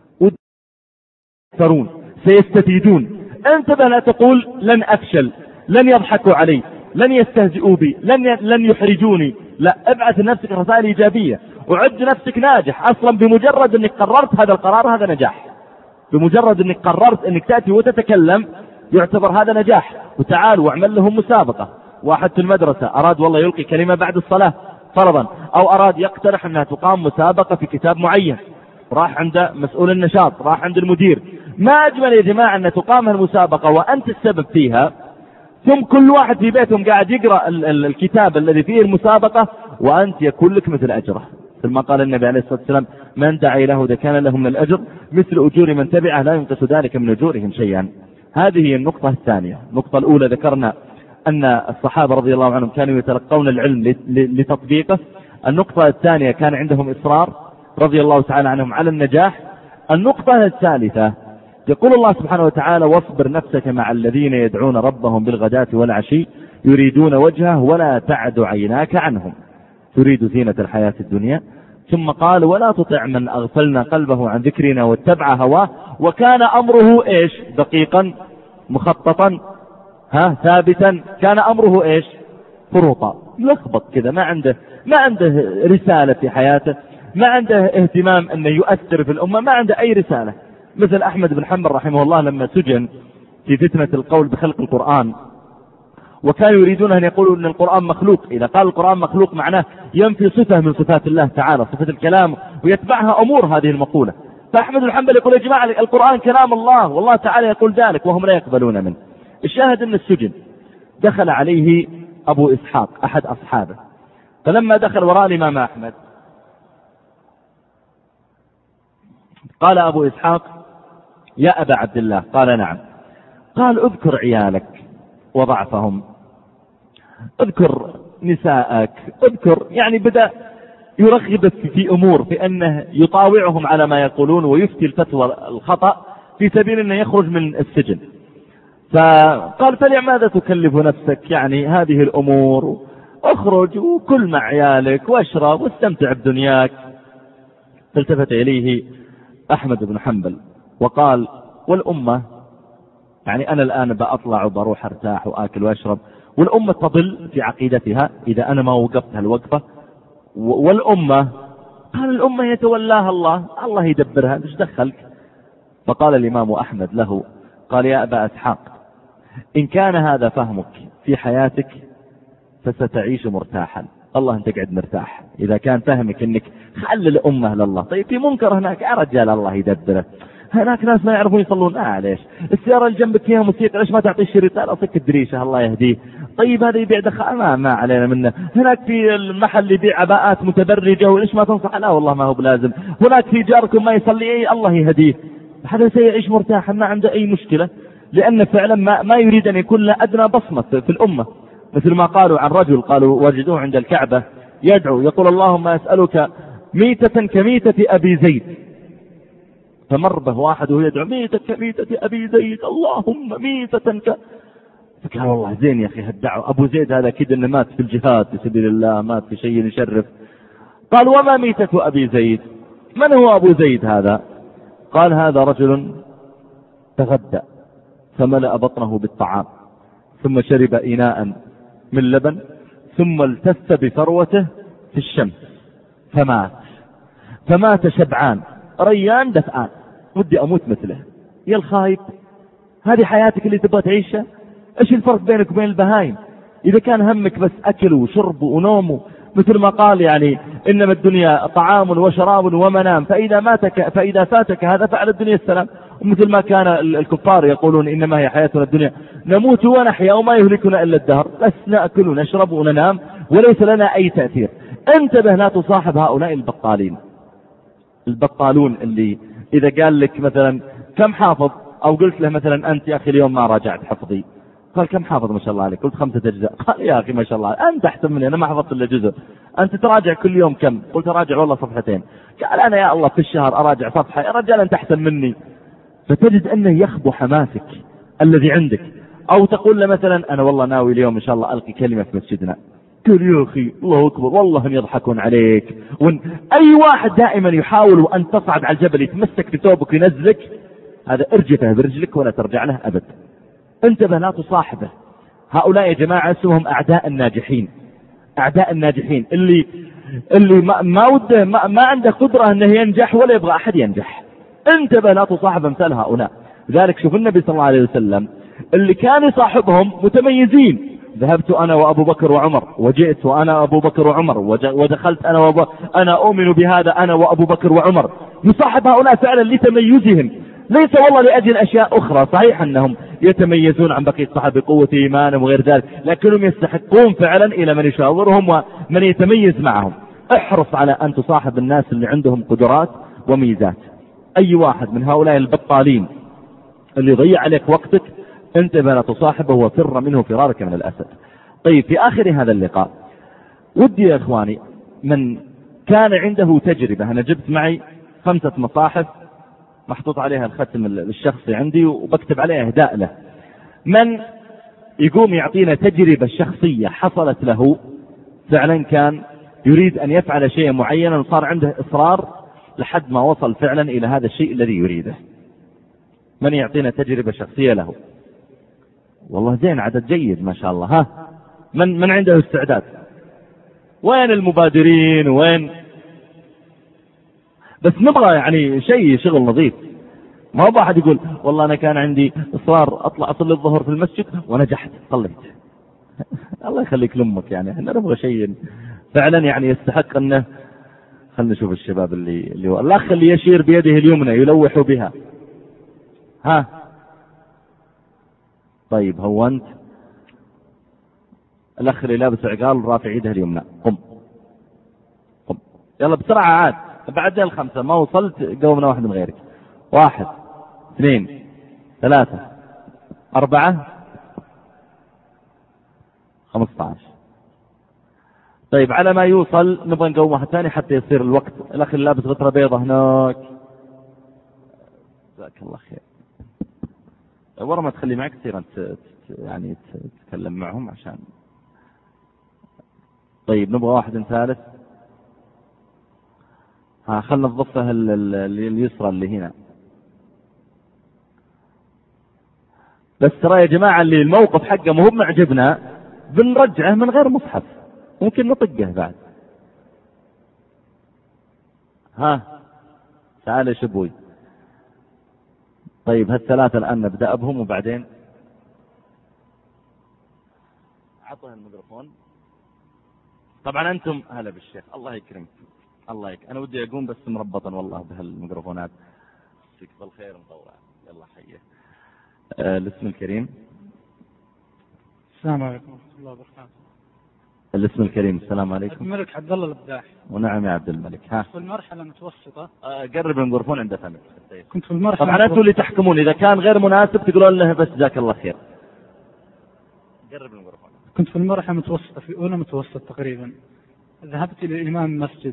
يكثرون سيستفيدون، انتبه لا تقول لن أفشل، لن يضحكوا علي، لن يستهزئوا بي، لن يحرجوني. لا، ابعث لنفسك رسائل إيجابية وعد نفسك ناجح. أصلا بمجرد أنك قررت هذا القرار هذا نجاح، بمجرد أنك قررت أنك تأتي وتتكلم يعتبر هذا نجاح. وتعال واعمل لهم مسابقة. واحد في المدرسة أراد والله يلقي كلمة بعد الصلاة فرضا، أو أراد يقترح أنها تقام مسابقة في كتاب معين، راح عند مسؤول النشاط، راح عند المدير. ما أجمل يا جماعة أن تقام المسابقة وأنت السبب فيها، ثم كل واحد في بيتهم قاعد يقرأ الكتاب الذي فيه المسابقة وأنت يكون لك مثل أجره. ثم قال النبي عليه الصلاة والسلام من دعا إليه ده كان له من الأجر مثل أجور من تبعه لا ينقص ذلك من أجورهم شيئا. هذه هي النقطة الثانية. النقطة الأولى ذكرنا أن الصحابة رضي الله عنهم كانوا يتلقون العلم لتطبيقه. النقطة الثانية كان عندهم إصرار رضي الله تعالى عنهم على النجاح. النقطة الثالثة يقول الله سبحانه وتعالى واصبر نفسك مع الذين يدعون ربهم بالغداة والعشي يريدون وجهه ولا تعد عيناك عنهم تريد زينة الحياة الدنيا. ثم قال ولا تطع من أغفلنا قلبه عن ذكرنا واتبع هواه وكان أمره إيش دقيقا مخططا ثابتا. كان أمره إيش فرطا، يلخبط كذا، ما عنده رسالة في حياته، ما عنده اهتمام أنه يؤثر في الأمة، ما عنده أي رسالة. مثل أحمد بن حنبل رحمه الله لما سجن في فتنة القول بخلق القرآن، وكانوا يريدون أن يقولوا أن القرآن مخلوق. إذا قال القرآن مخلوق معناه ينفي صفة من صفات الله تعالى، صفة الكلام، ويتبعها أمور هذه المقولة. فأحمد بن حنبل يقول يا جماعة القرآن كلام الله والله تعالى يقول ذلك وهم لا يقبلون منه. الشاهد أن السجن دخل عليه أبو إسحاق أحد أصحابه، فلما دخل وراء الإمام أحمد قال أبو إسحاق يا أبا عبد الله. قال نعم. قال اذكر عيالك وضعفهم، اذكر نساءك، اذكر، يعني بدأ يرغب في أمور، في أنه يطاوعهم على ما يقولون ويفتي الفتوى الخطأ في سبيل أنه يخرج من السجن. فقال فلماذا تكلف نفسك يعني هذه الأمور، اخرج وكل مع عيالك واشرب واستمتع بدنياك. فالتفت إليه أحمد بن حنبل وقال والأمة، يعني أنا الآن بأطلع وبروح أرتاح وآكل وأشرب، والأمة تضل في عقيدتها إذا أنا ما وقفت هالوقفة، والأمة قال الأمة يتولاها الله يدبرها، ايش دخلك؟ فقال الإمام أحمد له قال يا أبا إسحاق إن كان هذا فهمك في حياتك فستعيش مرتاحا، الله أنت قاعد مرتاح. إذا كان فهمك أنك خلي الأمة لله، طيب في منكر هناك يا رجال الله يدبره، هناك ناس ما يعرفون يصلون معليش، السيارة اللي جنبك فيها موسيقى ليش ما تعطي الشريط؟ لا أصك الدريشة الله يهديه. طيب هذا يبيع ما علينا منه. هناك في المحل يبيع عباءات متبرجة وليش ما تنصح؟ لا والله ما هو بلازم. هناك في جاركم ما يصلي أي الله يهديه. هذا سيعيش مرتاحا ما عنده أي مشكلة، لأن فعلا ما يريد أن يكون له أدنى بصمة في الأمة. مثل ما قالوا عن رجل، قالوا وجدوه عند الكعبة يدعو يقول اللهم أسألك ميتة كميتة أبي زيد، فمر به واحد وهو يدعو ميتة كميتة أبي زيد اللهم ميتة فقال والله زين يا أخي هالدعوة، أبو زيد هذا كده إنه مات في الجهاد في سبيل الله، مات في شيء يشرف. قال وما ميتة أبي زيد؟ من هو أبو زيد هذا؟ قال هذا رجل تغدى فملأ بطنه بالطعام ثم شرب إناء من لبن ثم التف بثروته في الشمس فمات شبعان ريان دفعان، ودي أموت مثله. يا الخايب، هذه حياتك اللي تبغى تعيشها؟ ايش الفرق بينك وبين البهايم؟ إذا كان همك بس أكل وشرب ونوم مثل ما قال يعني إنما الدنيا طعام وشراب ومنام، فإذا فاتك هذا فعل الدنيا السلام. ومثل ما كان الكفار يقولون إنما هي حياتنا الدنيا نموت ونحيا وما يهلكنا إلا الدهر، بس نأكل ونشرب وننام وليس لنا أي تأثير. انتبه لا تصاحب هؤلاء البطالون اللي إذا قال لك مثلا كم حافظ، أو قلت له مثلا أنت يا أخي اليوم ما راجعت حفظي، قال كم حافظ ما شاء الله عليك، قلت 5 أجزاء، قال يا أخي ما شاء الله أنت أحسن مني أنا ما حفظت إلا جزء، أنت تراجع كل يوم كم، قلت أراجع والله 2 صفحات، قال أنا يا الله في الشهر أراجع 1 صفحة، يا رجال أنت أحسن مني. فتجد أنه يخبو حماسك الذي عندك. أو تقول له مثلا أنا والله ناوي اليوم إن شاء الله ألقي كلمة في مسجدنا، قل يا أخي الله أكبر والله هم يضحكون عليك. أي واحد دائما يحاول أن تصعد على الجبل يتمسك بثوبك وينزلك، هذا ارجفه برجلك ولا ترجع له أبد. انتبه لا تصاحبه. هؤلاء يا جماعة اسمهم أعداء الناجحين، أعداء الناجحين اللي ما وده ما عنده قدرة أنه ينجح ولا يبغى أحد ينجح. انتبه لا تصاحب امثال هؤلاء. لذلك شوف النبي صلى الله عليه وسلم اللي كان يصاحبهم متميزين، ذهبت أنا وأبو بكر وعمر، وجئت وأنا أبو بكر وعمر، ودخلت أنا أؤمن بهذا أنا وأبو بكر وعمر. يصاحب هؤلاء فعلا لتميزهم، ليس والله لأجل أشياء أخرى. صحيح أنهم يتميزون عن بقية الصحابة بقوة إيمانهم وغير ذلك، لكنهم يستحقون فعلا إلى من يشاورهم ومن يتميز معهم. احرص على أن تصاحب الناس اللي عندهم قدرات وميزات. أي واحد من هؤلاء البطالين اللي يضيع عليك وقتك انتبه لا تصاحبه وفر منه فرارك من الأسد. طيب في آخر هذا اللقاء ودي يا إخواني من كان عنده تجربة، أنا جبت معي 5 مصاحف محطوط عليها الختم الشخصي عندي وبكتب عليها إهداء له، من يقوم يعطينا تجربة شخصية حصلت له فعلا كان يريد أن يفعل شيء معينا وصار عنده إصرار لحد ما وصل فعلا إلى هذا الشيء الذي يريده. من يعطينا تجربة شخصية له؟ والله زين، عدد جيد ما شاء الله. ها من عنده استعداد؟ وين المبادرين وين؟ بس نبغى يعني شغل نظيف. ما هو واحد يقول والله أنا كان عندي إصرار أطلع أصلي الظهر في المسجد ونجحت صليت. الله يخليك لأمك، يعني احنا نبغى شيء فعلا يعني يستحق أنه. خلنا نشوف الشباب اللي هو الأخ اللي يشير بيده اليمنى يلوح بها. ها طيب هونت. الأخ اللي لابس عقال رافع يده اليمنى، قم يلا بسرعة عاد بعد 5 ما وصلت قومنا واحد من غيرك. 1 2 3 4 15. طيب على ما يوصل نبغى نقوم واحد ثاني حتى يصير الوقت. الأخ اللي لابس غترة بيضة هناك، جزاك الله خير. ورا ما تخلي معك تصير أنت يعني تتكلم معهم عشان. طيب نبغى واحد ثالث. خلنا الضفة اليسرى اللي هنا. بس ترى يا جماعة اللي الموقف حقه مو معجبنا بنرجعه من غير مصحف، ممكن نطقه بعد. تعال يا شبوي. طيب هال3 الآن نبدأ بهم وبعدين عطوه الميكروفون. طبعا أنتم هلا بالشيخ الله يكرمك الله يكرمك. أنا ودي أقوم بس مربطا والله بهالميكروفونات. فيك بالخير مطورة. يلا حيه. الاسم الكريم. السلام عليكم ورحمة الله وبركاته. الاسم الكريم. السلام عليكم. عبد الملك عبد الله الابداح. ونعم يا عبد الملك. في المرحلة المتوسطة. قرب الميكروفون عند فمك. كنت في المرحلة. طبعا انتم اللي تحكمون، اذا كان غير مناسب تقولون له بس جزاك الله خير. قرب الميكروفون. كنت في المرحلة المتوسطة، في أولى متوسط تقريبا. ذهبت إلى إمام المسجد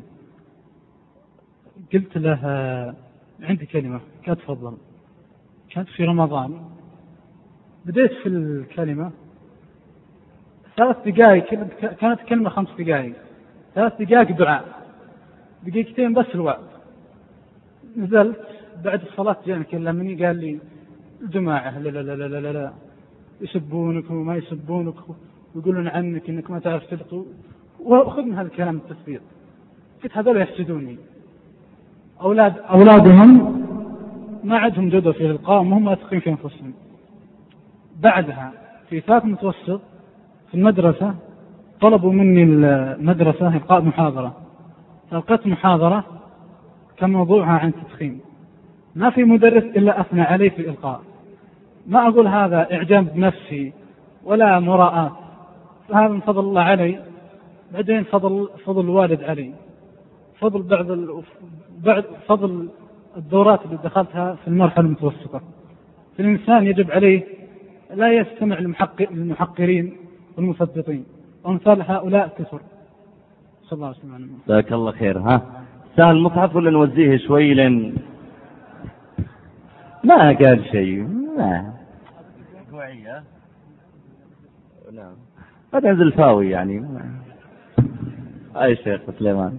قلت له عندي كلمة. قال تفضل. كانت في رمضان. بديت في الكلمة 3 دقائق، كانت كلمة 5 دقائق، 3 دقائق دعاء، 2 دقيقتين بس الوعظ. نزلت بعد الصلاة جاني كلمني قال لي الجماعة لا لا لا لا لا لا يسبونك وما يسبونك ويقولون عنك انك ما تعرف تدق، وخذ من هذا الكلام التثبيط. قلت هذول يحسدوني، أولادهم ما عندهم جدوى في الإلقاء وهم واثقين في أنفسهم. بعدها في ثالث متوسط في المدرسة طلبوا مني المدرسة إلقاء محاضرة، فألقيت محاضرة كان موضوعها عن التدخين. ما في مدرس إلا أثنى علي في الإلقاء. ما أقول هذا إعجاب بنفسي ولا مراءة، هذا من فضل الله علي، بعدين فضل الوالد علي، فضل الدورات اللي دخلتها في المرحلة المتوسطة. فالإنسان يجب عليه لا يستمع للمحقرين والمثبطين، وأمثال هؤلاء كثر. صلى الله عليه وسلم. جزاك الله خير. ها سهل المصحف ولا نوزيه شوي لين ما قال شيء؟ ما قوية. نعم هذا زلفاوي يعني. أي شيخ سليمان.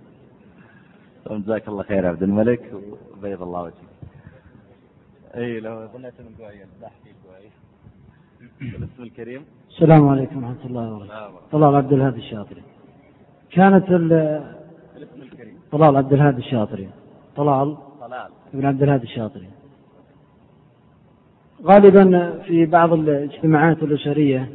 جزاك الله خير يا عبد الملك وبيض الله وجهك. اي لو ظنيت من قوية لا احكي قوية. الاسم الكريم. السلام عليكم ورحمة الله وبركاته. طلال عبد الهادي الشاطري. كانت الاسم الكريم. طلال عبد الهادي الشاطري. طلال ابن عبد الهادي الشاطري. غالبا في بعض الاجتماعات الأسرية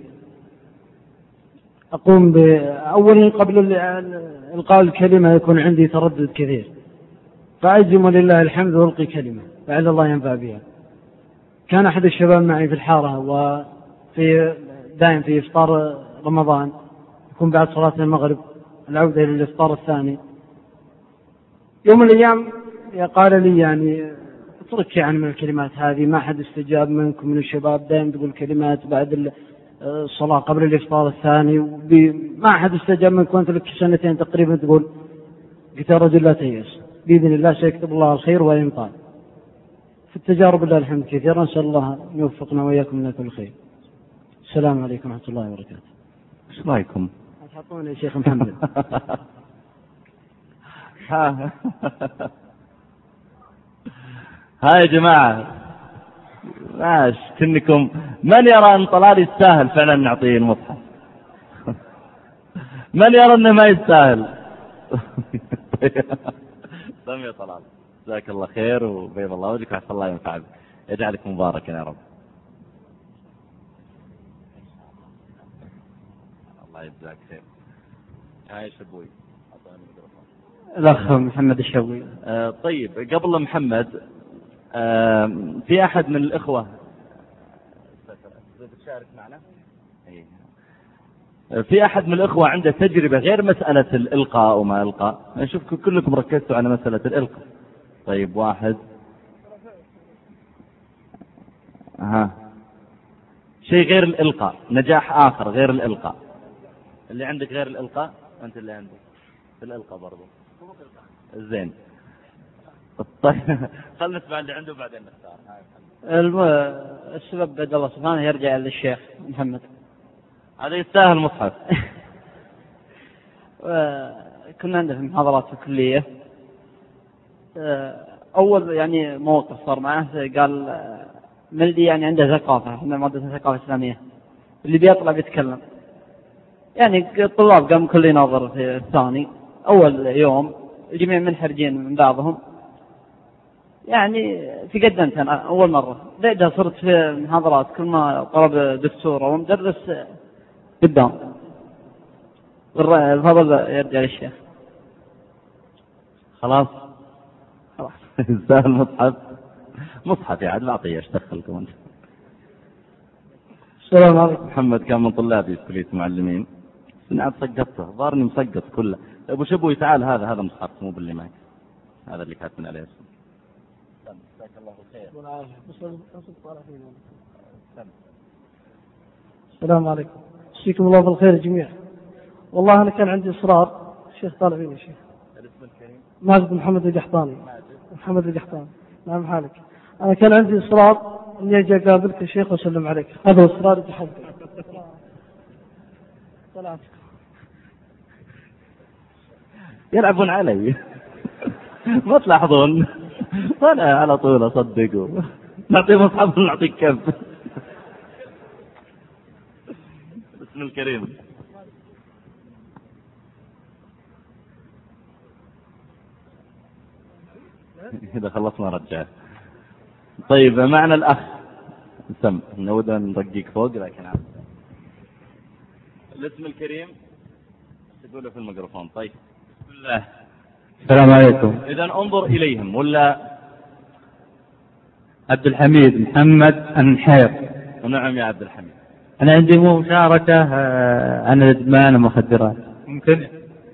أقوم أولا قبل إلقاء الكلمة يكون عندي تردد كثير، فأجزم ولله الحمد وألقي كلمة لعل الله ينفع بها. كان أحد الشباب معي في الحارة، وفي دائم في إفطار رمضان يكون بعد صلاة المغرب العودة إلى الإفطار الثاني. يوم من الأيام قال لي يعني اترك يعني من الكلمات هذه، ما حد استجاب منكم من الشباب، دائما تقول كلمات بعد الصلاة قبل الإفطار الثاني، ما حد استجاب منكم، وأنت لك سنتين تقريبا تقول. قلت يا رجل لا تيأس، بإذن الله سيكتب الله الخير وينطال. في التجارب لله الحمد كثيرا، نسأل الله أن يوفقنا وإياكم من كل خير. السلام عليكم ورحمة الله وبركاته. ايش رايكم؟ تحطون يا شيخ محمد. ها يا جماعة ماش كنكم من يرى أن طلال يستاهل فعلا نعطيه المصحف؟ من يرى أنه ما يستاهل؟ سمي طلال جزاك الله خير وبيض الله وجهك وحسن الله ينفع بك، يجعلك مباركا يا رب. الله يجزاك خير. هاي شبوي الأخ محمد الشوي. طيب قبل محمد في أحد من الإخوة بتشارك معنا؟ في أحد من الإخوة عنده تجربة غير مسألة الإلقاء وما إلقاء؟ نشوف كلكم ركزتوا على مسألة الإلقاء. طيب واحد شيء غير الإلقاء، نجاح آخر غير الإلقاء. اللي عندك غير الإلقاء أنت اللي عندك في الإلقاء برضو زين. طيب خلنا نسمع اللي عنده بعدين نختار. السبب بعد الله سبحانه يرجع للشيخ محمد، هذا يستاهل مصحف. كنا عنده في محاضرات في الكلية، أول يعني موقف صار معه قال ملدي يعني عنده ثقافة، احنا مادة ثقافة إسلامية، اللي بيطلع بيتكلم. يعني الطلاب قام كل يناظر في الثاني، أول يوم الجميع منحرجين من بعضهم، يعني تقدمت أنا أول مرة، بعدها صرت في محاضرات كل ما طلب دكتور أو مدرس قدام. الفضل يرجع للشيخ. خلاص يستاهل مصحف يعني بعطيه ايش دخلكم انت. السلام عليكم. محمد كان من طلابي في كلية معلمين، سنعد سقطته ظهرني مسقط كله. ابو شبوي تعال هذا مصحف مو باللي معك، هذا اللي كاتبين عليه اسمه. جزاك الله خير. السلام عليكم، يجزيكم الله بالخير جميعا. والله أنا كان عندي إصرار، الشيخ طالع فيني الشيخ. الاسم الكريم؟ ماجد محمد القحطاني. محمد القحطاني. نعم حالك. أنا كان عندي إصرار إني أجي أقابلك يا شيخ وأسلم عليك، هذا إصرار يتحدى. يلعبون علي. ما تلاحظون أنا على طول أصدقه، نعطيه مصحف ونعطيك كف. بسم الكريم. إذا خلصنا رجع. طيب معنا الأخ سم، نود أن نرقيك فوق لكن الاسم الكريم. تقوله في الميكروفون. طيب بسم الله. السلام عليكم. إذا انظر إليهم ولا عبد الحميد محمد النحير. نعم يا عبد الحميد. أنا عندي مشاركة عن الإدمان المخدرات. ممكن؟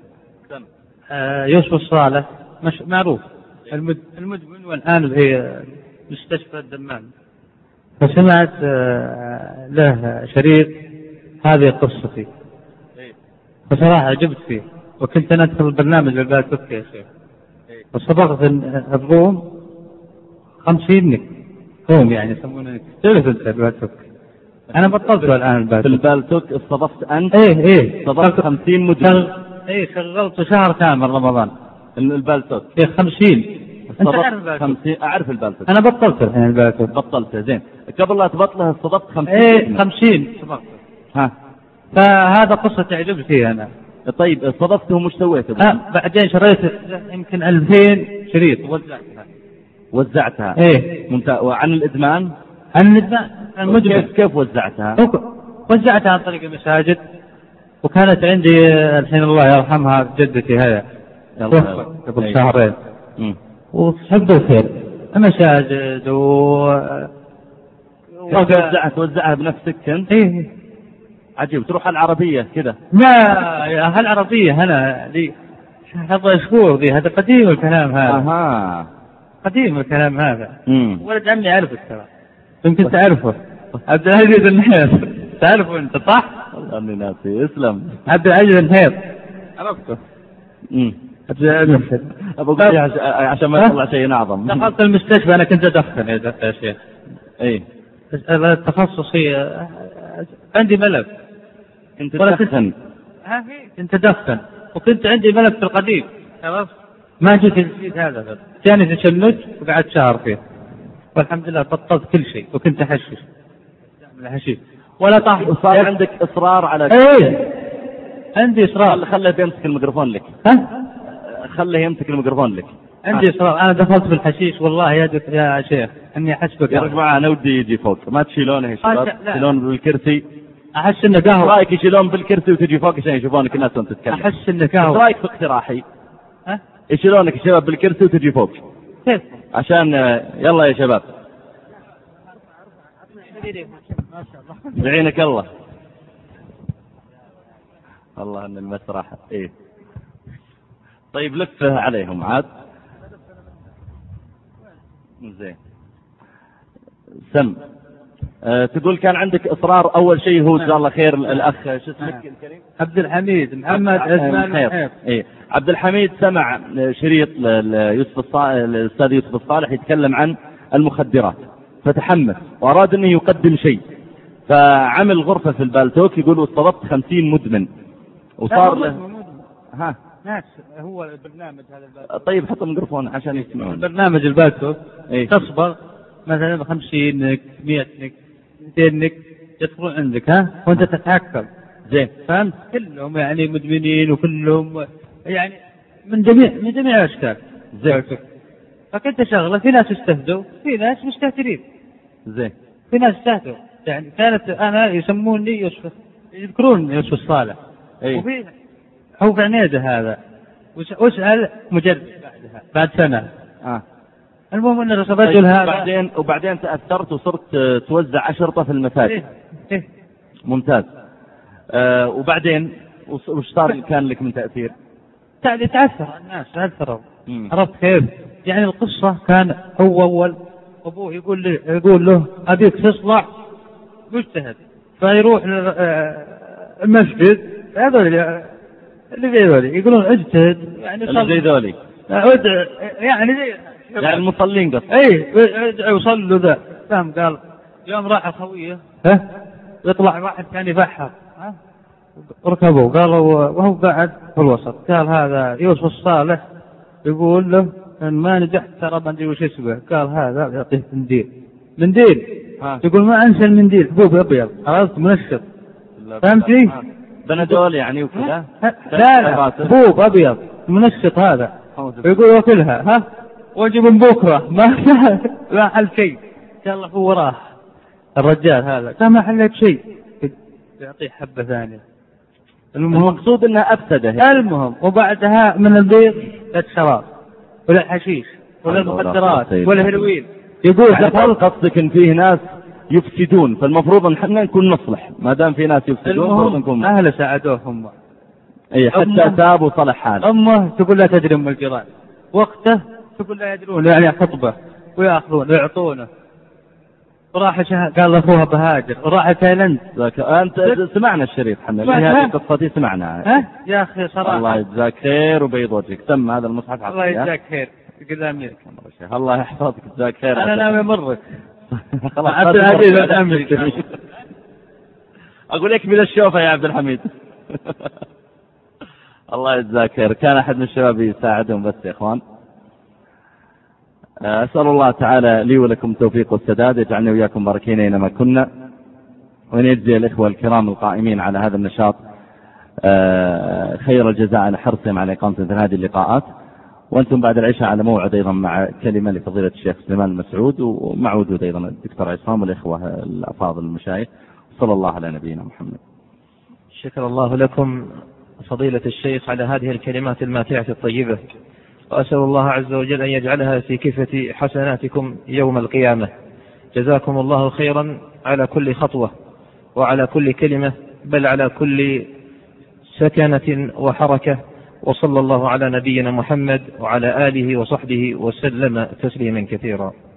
يوسف الصالح معروف المدمن والآن في مستشفى الدمام، فسمعت له شريط هذه قصتي، فصراحة عجبت فيه، وكنت أنا أدخل البرنامج البال تركي يا شيخ، وصبغت الروم 50 نك روم، يعني يسمونه تعرف أنت البال تركي. أنا بطلته الآن البال في البالتوك استضفت أنت؟ إيه استضفت 50 مدمن. إيه شغلت شهر كامل رمضان البالتوك. إيه 50. أنت عارف 50. أعرف البالتوك. أنا بطلته الحين البالتوك. بطلته زين. قبل لا تبطله استضفت 50. إيه 50 صبغت. ها. فهذا قصة تعجب فيها أنا. طيب استضفته مش سويته؟ بعدين شريت يمكن 2000 شريط وزعتها. إيه ممتاز. وعن الإدمان؟ عن الإدمان المدمن. كيف وزعتها؟ وزعتها عن طريق المساجد، وكانت عندي الحين الله يرحمها جدتي هذا قبل شهرين، وحب الخير المساجد توزعها بنفسك كنت؟ إيه عجيب. تروح على العربية كذا؟ لا يا هالعربية أنا لي هذا شهور ذي، هذا قديم الكلام هذا. قديم الكلام هذا. ولد عمي أعرفه ترى، يمكن تعرفه، عبد العزيز النحير. تعرفه أنت صح؟ والله إني ناسي. اسلم. عبد العزيز النحير عرفته. عبد العزيز النحير. أبغى عشان ما يطلع شيء أعظم. دخلت المستشفى أنا كنت أدخن يا شيخ. إيه. تخصصي عندي ملف. كنت تدخن؟ كنت أدخن، وكنت عندي ملف في القديم. عرفت؟ ما جيت الجديد هذا، جاني تشنج وقعدت شهر فيه، والحمد لله بطلت كل شيء، وكنت أحشش ولا طاح. صار عندك إصرار على إيه عندي إصرار. خليه يمسك الميكروفون لك. خليه يمسك الميكروفون لك. عندي إصرار. أنا دخلت في الحشيش والله يا شيخ إني أحسبك يا رجل. أنا ودي يجي فوق، ما تشيلونه يا شباب. تشيلون بالكرسي. أحس إنه قهوة. رأيك يشيلون بالكرسي وتجي فوق عشان يشوفونك الناس وأنت تتكلم؟ أحس إنه قهوة. رأيك في اقتراحي؟ يشيلونك يا شباب بالكرسي وتجي فوق كيف؟ عشان يلا يا شباب. بعينك الله. الله ان المسرح. ايه طيب لفه عليهم عاد. زين. سم. تقول كان عندك اصرار. اول شيء هو جزاه الله خير الاخ شو اسمك الكريم؟ عبد الحميد محمد عثمان النحير. ايه عبد الحميد سمع شريط الاستاذ يوسف الصالح يتكلم عن المخدرات، فتحمس واراد انه يقدم شيء، فعمل غرفه في البالتوك يقول واستضفت 50 مدمن وصار له. ناس هو البرنامج هذا. طيب حط الميكروفون عشان يسمعون. البرنامج البالتوك إيه؟ تصبر مثلا 50 نك 100 نك 200 نك يدخلون عندك وانت تتحكم. زين فهمت؟ كلهم يعني مدمنين، وكلهم يعني من جميع الاشكال. زين. فكنت شغله في ناس استهدوا، في ناس مستهترين. زين. في ناس استهدوا، يعني كانت انا يسموني يوسف، يذكرون يوسف الصالح. أيه؟ وفي هو في عنيده هذا، واسال مجرد بعد سنه. المهم ان الرجل هذا وبعدين تاثرت وصرت توزع أشرطة في المساجد. إيه؟ ممتاز. وبعدين وش صار كان لك من تاثير؟ تاثر الناس، تاثروا. عرفت كيف؟ يعني القصه كان هو اول ابوه يقول له ابيك تصلح مجتهد، فيروح المسجد. هذول اللي زي ذولي يقولون اجتهد، يعني اللي زي ذولي يعني زي يعني المصلين قصد. اي يصلوا ذا. فهم؟ قال يوم راح الخويه يطلع واحد ثاني بحر ركبوا، قالوا وهو قاعد في الوسط قال هذا يوسف الصالح يقول له ان ما نجحت ترى ما ادري وش اسمه. قال هذا يعطيه منديل. يقول ما انسى المنديل حبوب ابيض، عرفت؟ منشط. فهمتني؟ بنادول يعني وكذا. لا حبوب ابيض منشط هذا. يقول وكلها واجي من بكره ما حل شيء. قال له وراه الرجال هذا قال ما حلت شيء، يعطيه حبه ثانيه. المقصود أنها أفسده. المهم وبعدها من البيض للشراب ولا الحشيش ولا المخدرات ولا الهيروين. يقول قصدك إن فيه ناس يفسدون، فالمفروض أن احنا نكون نصلح ما دام في ناس يفسدون. أهل ساعدوهم أي حتى تاب وصلح حال. أمه تقول لا تدري أم الجيران، وقته تقول لا يدرون، يعني خطبة ويأخذون ويعطونه. وراح قال أخوها بهاجر وراح تايلاند. أنت سمعنا الشريف حنا هذه قصتي سمعنا. يا أخي صراحة الله يجزاك خير وبيض وجهك. تم هذا المصحف. الله يجزاك خير. يقول أمير الله يحفظك جزاك خير. أنا ناوي أمرك. خلاص عبد العزيز الأمير. أقول لك بلا الشوفة يا عبد الحميد. الله يجزاك خير. كان أحد من الشباب يساعدهم بس يا إخوان. أسأل الله تعالى لي ولكم التوفيق والسداد، يجعلني وياكم باركين أينما كنا، وأن يجزي الإخوة الكرام القائمين على هذا النشاط خير الجزاء على حرصهم على إقامة مثل هذه اللقاءات. وأنتم بعد العشاء على موعد أيضا مع كلمة لفضيلة الشيخ سليمان المسعود، ومع وجود أيضا الدكتور عصام والإخوة الأفاضل المشايخ. صلى الله على نبينا محمد. شكر الله لكم فضيلة الشيخ على هذه الكلمات الماتعة الطيبة، وأسأل الله عز وجل أن يجعلها في كفة حسناتكم يوم القيامة. جزاكم الله خيرا على كل خطوة وعلى كل كلمة، بل على كل سكنة وحركة. وصلى الله على نبينا محمد وعلى آله وصحبه وسلم تسليما كثيرا.